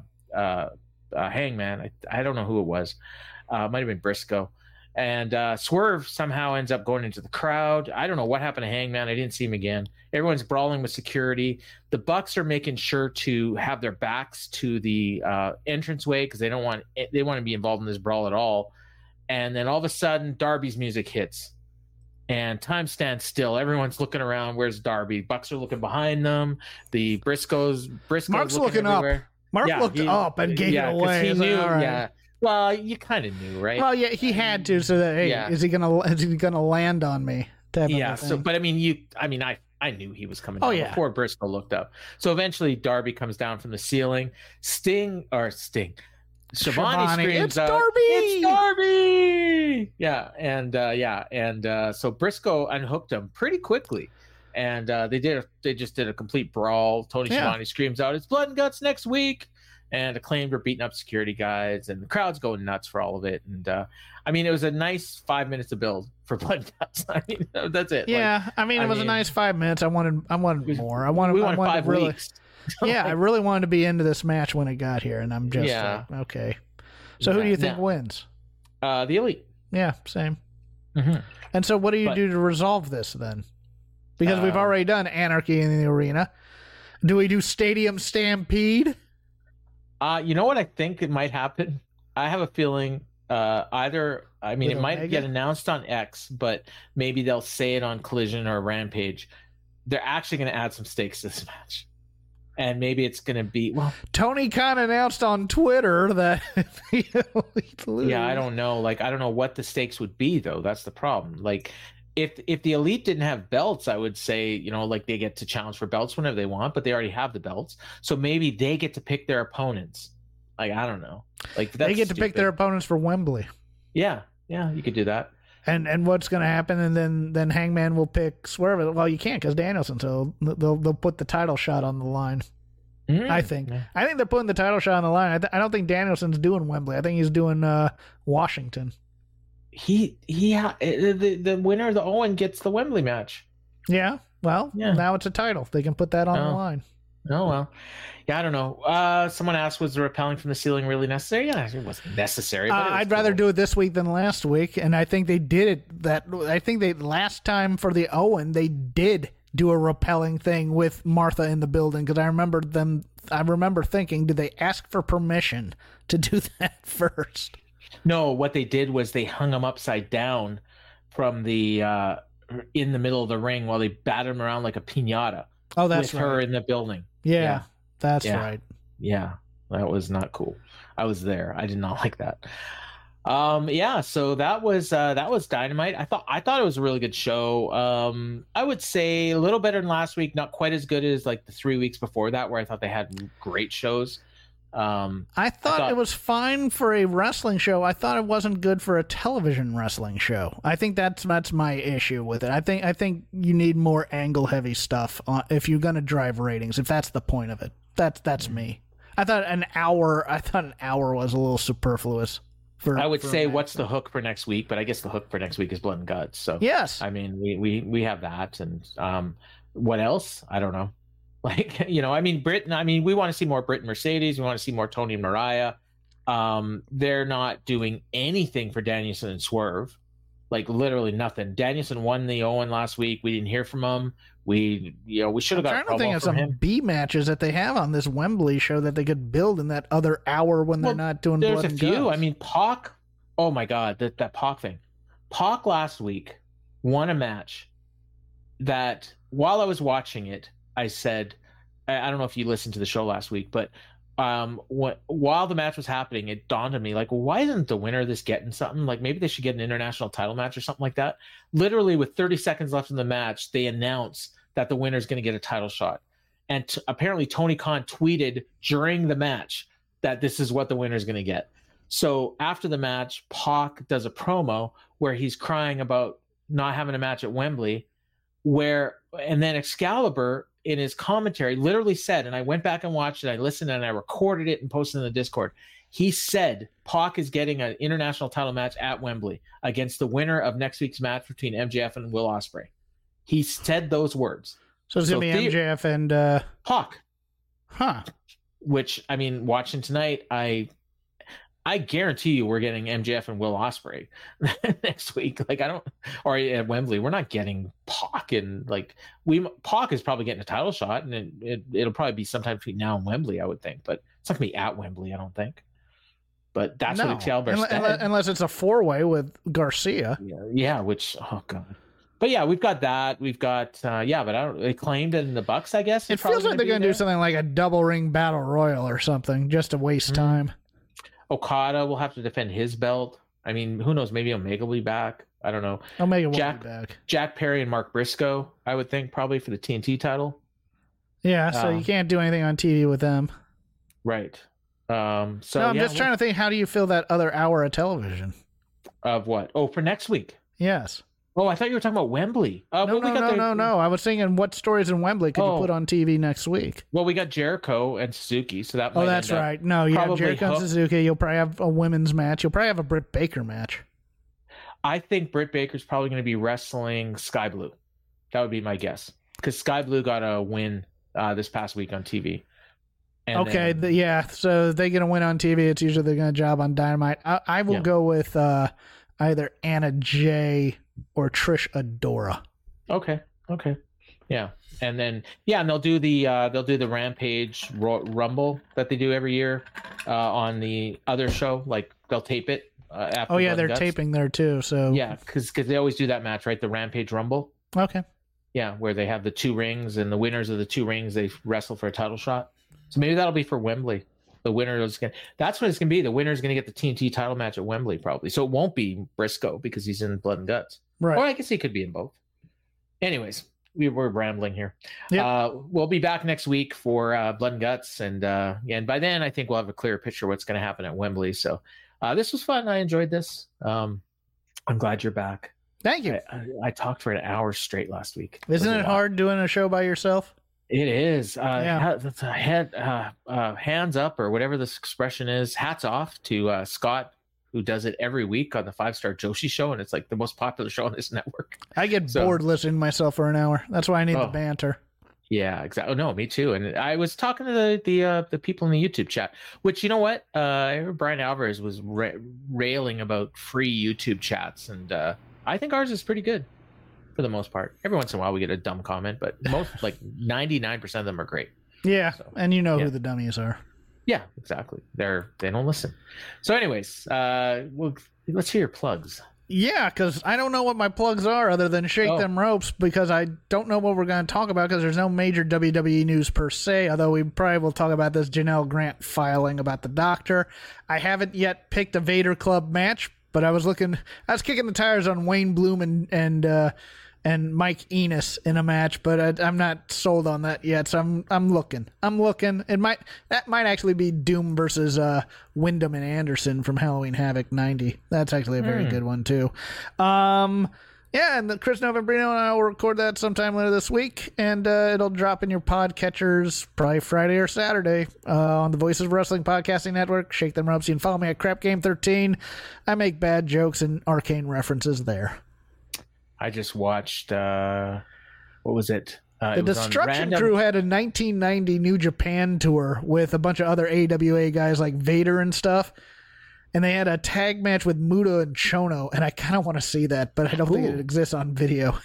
Hangman. I don't know who it was. It might have been Briscoe. And Swerve somehow ends up going into the crowd. I don't know what happened to Hangman. I didn't see him again. Everyone's brawling with security. The Bucks are making sure to have their backs to the entranceway because they want to be involved in this brawl at all. And then all of a sudden, Darby's music hits. And time stands still. Everyone's looking around. Where's Darby? Bucks are looking behind them. The Briscoe's Mark's looking everywhere. up. Mark looked up and gave it away. He knew, right. Yeah. Well, you kind of knew, right? Well, yeah, he had to, so that is he gonna land on me? Yeah. So, but I mean, I knew he was coming down before Briscoe looked up. So eventually, Darby comes down from the ceiling. Schiavone screams out, Darby! It's Darby! Yeah, and so Briscoe unhooked him pretty quickly, and they just did a complete brawl. Tony Schiavone screams out, "It's blood and guts next week!" And Acclaimed were beating up security guys, and the crowd's going nuts for all of it. And I mean, it was a nice 5 minutes to build for blood and guts. I mean, that's it. Yeah, it was a nice 5 minutes. I wanted more. I wanted 5 weeks. Yeah, I really wanted to be into this match when it got here, and I'm just okay. So who do you think wins? The Elite. Yeah, same. Mm-hmm. And so what do you do to resolve this then? Because we've already done Anarchy in the Arena. Do we do Stadium Stampede? You know what I think it might happen? I have a feeling either. I mean, With it might Omega? get announced on X, but maybe they'll say it on Collision or Rampage. They're actually going to add some stakes to this match, and maybe it's going to be Tony Khan announced on Twitter that if the Elite lose. Yeah, I don't know. Like, I don't know what the stakes would be, though. That's the problem. Like, if the Elite didn't have belts, I would say, like they get to challenge for belts whenever they want, but they already have the belts. So maybe they get to pick their opponents. Like, I don't know. Like, that's They get to pick stupid. their opponents for Wembley. Yeah, you could do that. And what's going to happen? And then Hangman will pick Swerve. Well, you can't because Danielson. So they'll put the title shot on the line. I think. Yeah. I think they're putting the title shot on the line. I don't think Danielson's doing Wembley. I think he's doing Washington. The winner of the Owen gets the Wembley match. Yeah. Well, Yeah. now it's a title. They can put that on the line. Oh well. Yeah, I don't know. Someone asked, was the rappelling from the ceiling really necessary? Yeah, it wasn't necessary. But I'd rather do it this week than last week, and I think they did it. I think they last time for the Owen they did do a rappelling thing with Martha in the building because I remember thinking, did they ask for permission to do that first? No, what they did was they hung him upside down from the in the middle of the ring while they battered him around like a piñata. Oh, that's with right. her in the building. Yeah, that's Yeah. right. Yeah, that was not cool. I was there. I did not like that. So that was Dynamite. I thought it was a really good show. I would say a little better than last week, not quite as good as like the 3 weeks before that, where I thought they had great shows. I thought it was fine for a wrestling show. I thought it wasn't good for a television wrestling show. I think that's my issue with it. I think you need more angle heavy stuff if you're going to drive ratings. If that's the point of it, that's me. I thought an hour was a little superfluous. I would say, what's the hook for next week? But I guess the hook for next week is Blood and Guts. So yes, I mean we have that, and what else? I don't know. Like, I mean, we want to see more Britt and Mercedes. We want to see more Tony and Mariah. They're not doing anything for Danielson and Swerve. Like, literally nothing. Danielson won the Owen last week. We didn't hear from him. We should have got a I'm trying to think promo of from some him. B matches that they have on this Wembley show that they could build in that other hour when they're not doing There's Blood a and few. Guts. I mean, Pac. Oh my God, that Pac thing. Pac last week won a match that while I was watching it, I said, I don't know if you listened to the show last week, but while the match was happening, it dawned on me, like, well, why isn't the winner of this getting something? Like, maybe they should get an international title match or something like that. Literally, with 30 seconds left in the match, they announce that the winner is going to get a title shot. And apparently Tony Khan tweeted during the match that this is what the winner is going to get. So after the match, Pac does a promo where he's crying about not having a match at Wembley, and then Excalibur in his commentary literally said, and I went back and watched it, I listened and I recorded it and posted in the Discord. He said Pac is getting an international title match at Wembley against the winner of next week's match between MJF and Will Ospreay. He said those words. So it's going to be MJF and Pac. Huh. Which, I mean, watching tonight, I guarantee you we're getting MJF and Will Ospreay next week. Like, or at Wembley, we're not getting Pac, and like Pac is probably getting a title shot, and it'll probably be sometime between now and Wembley, I would think, but it's not gonna be at Wembley, I don't think. But that's what Excalibur said. Unless it's a 4-way with Garcia. Yeah, which, oh god. But yeah, we've got that. We've got but I don't. They claimed it in the Bucks, I guess. It feels like they're going to do something like a double ring battle royal or something, just to waste time. Okada will have to defend his belt. I mean, who knows? Maybe Omega will be back. I don't know. Omega will be back. Jack Perry and Mark Briscoe, I would think, probably for the TNT title. Yeah, so you can't do anything on TV with them. Right. I'm just trying to think, how do you fill that other hour of television? Of what? Oh, for next week. Yes. Oh, I thought you were talking about Wembley. No. I was thinking, what stories in Wembley could you put on TV next week? Well, we got Jericho and Suzuki, so that might. Oh, that's right. No, you have Jericho and Suzuki. You'll probably have a women's match. You'll probably have a Britt Baker match. I think Britt Baker's probably going to be wrestling Sky Blue. That would be my guess, because Sky Blue got a win this past week on TV. And so they get a win on TV. It's usually they're going to job on Dynamite. I will go with either Anna Jay or Trish Adora. Okay. Yeah. And then, and they'll do the Rampage Rumble that they do every year on the other show. Like they'll tape it. After they're taping there too. So yeah, because they always do that match, right? The Rampage Rumble. Okay. Yeah, where they have the 2 rings, and the winners of the 2 rings, they wrestle for a title shot. So maybe that'll be for Wembley. The winner is that's what it's gonna be. The winner is gonna get the TNT title match at Wembley probably. So it won't be Briscoe because he's in Blood and Guts. Right. Or I guess he could be in both. Anyways, we're rambling here. Yep. We'll be back next week for Blood and Guts, and by then I think we'll have a clearer picture of what's going to happen at Wembley. So this was fun. I enjoyed this. I'm glad you're back. Thank you. I talked for an hour straight last week. Isn't it hard doing a show by yourself? It is. Hands up, or whatever this expression is. Hats off to Scott, who does it every week on the 5-Star Joshi show, and it's like the most popular show on this network. I get bored listening to myself for an hour. That's why I need the banter. Yeah, exactly. Oh, no, me too. And I was talking to the people in the YouTube chat, which, you know what? Brian Alvarez was railing about free YouTube chats, and I think ours is pretty good for the most part. Every once in a while we get a dumb comment, but most, like 99% of them are great. Yeah, so, and you know who the dummies are. Yeah, exactly. They don't listen. So anyways, let's hear your plugs. Yeah, because I don't know what my plugs are other than Shake Them Ropes, because I don't know what we're going to talk about because there's no major WWE news per se, although we probably will talk about this Janelle Grant filing about the doctor. I haven't yet picked a Vader Club match, but I was kicking the tires on Wayne Bloom and Mike Enos in a match, but I'm not sold on that yet. So I'm looking. That might actually be Doom versus Wyndham and Anderson from Halloween Havoc 90. That's actually a very good one too. And Chris Novembrino and I will record that sometime later this week, and it'll drop in your podcatchers probably Friday or Saturday on the Voices of Wrestling Podcasting Network. Shake Them Ropes. You can follow me at Crap Game 13. I make bad jokes and arcane references there. I just watched, what was it? The Destruction Crew had a 1990 New Japan tour with a bunch of other AWA guys like Vader and stuff. And they had a tag match with Muta and Chono. And I kind of want to see that, but I don't think it exists on video.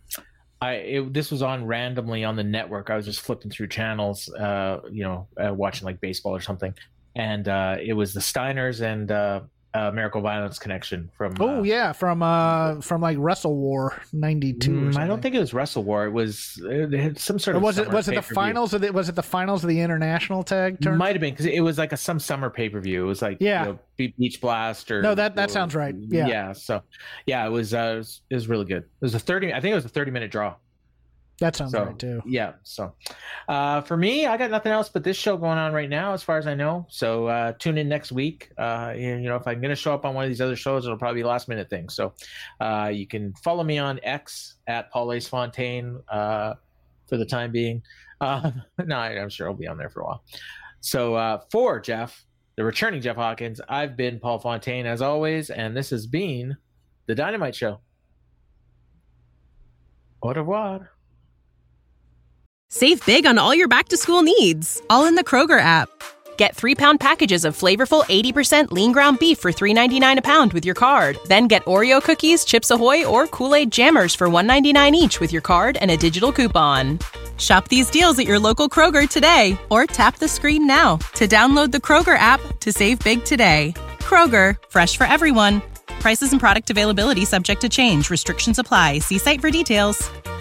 This was on randomly on the network. I was just flipping through channels, watching like baseball or something. And it was the Steiners and Miracle Violence connection from from like Wrestle War 92 or I don't think it was Wrestle War. It had some sort of was it the finals of the international tag tournament? Might have been, because it was like some summer pay-per-view. It was like Beach Blast or that sounds right. So it was really good. It was I think it was a 30-minute draw. That sounds right too. Yeah. So for me, I got nothing else but this show going on right now, as far as I know. So tune in next week. If I'm going to show up on one of these other shows, it'll probably be a last minute thing. So you can follow me on X at Paul Ace Fontaine for the time being. I'm sure I'll be on there for a while. So for Jeff, the returning Jeff Hawkins, I've been Paul Fontaine as always, and this has been The Dynamite Show. Au revoir. Save big on all your back-to-school needs, all in the Kroger app. Get 3-pound packages of flavorful 80% lean ground beef for $3.99 a pound with your card. Then get Oreo cookies, Chips Ahoy, or Kool-Aid Jammers for $1.99 each with your card and a digital coupon. Shop these deals at your local Kroger today, or tap the screen now to download the Kroger app to save big today. Kroger, fresh for everyone. Prices and product availability subject to change. Restrictions apply. See site for details.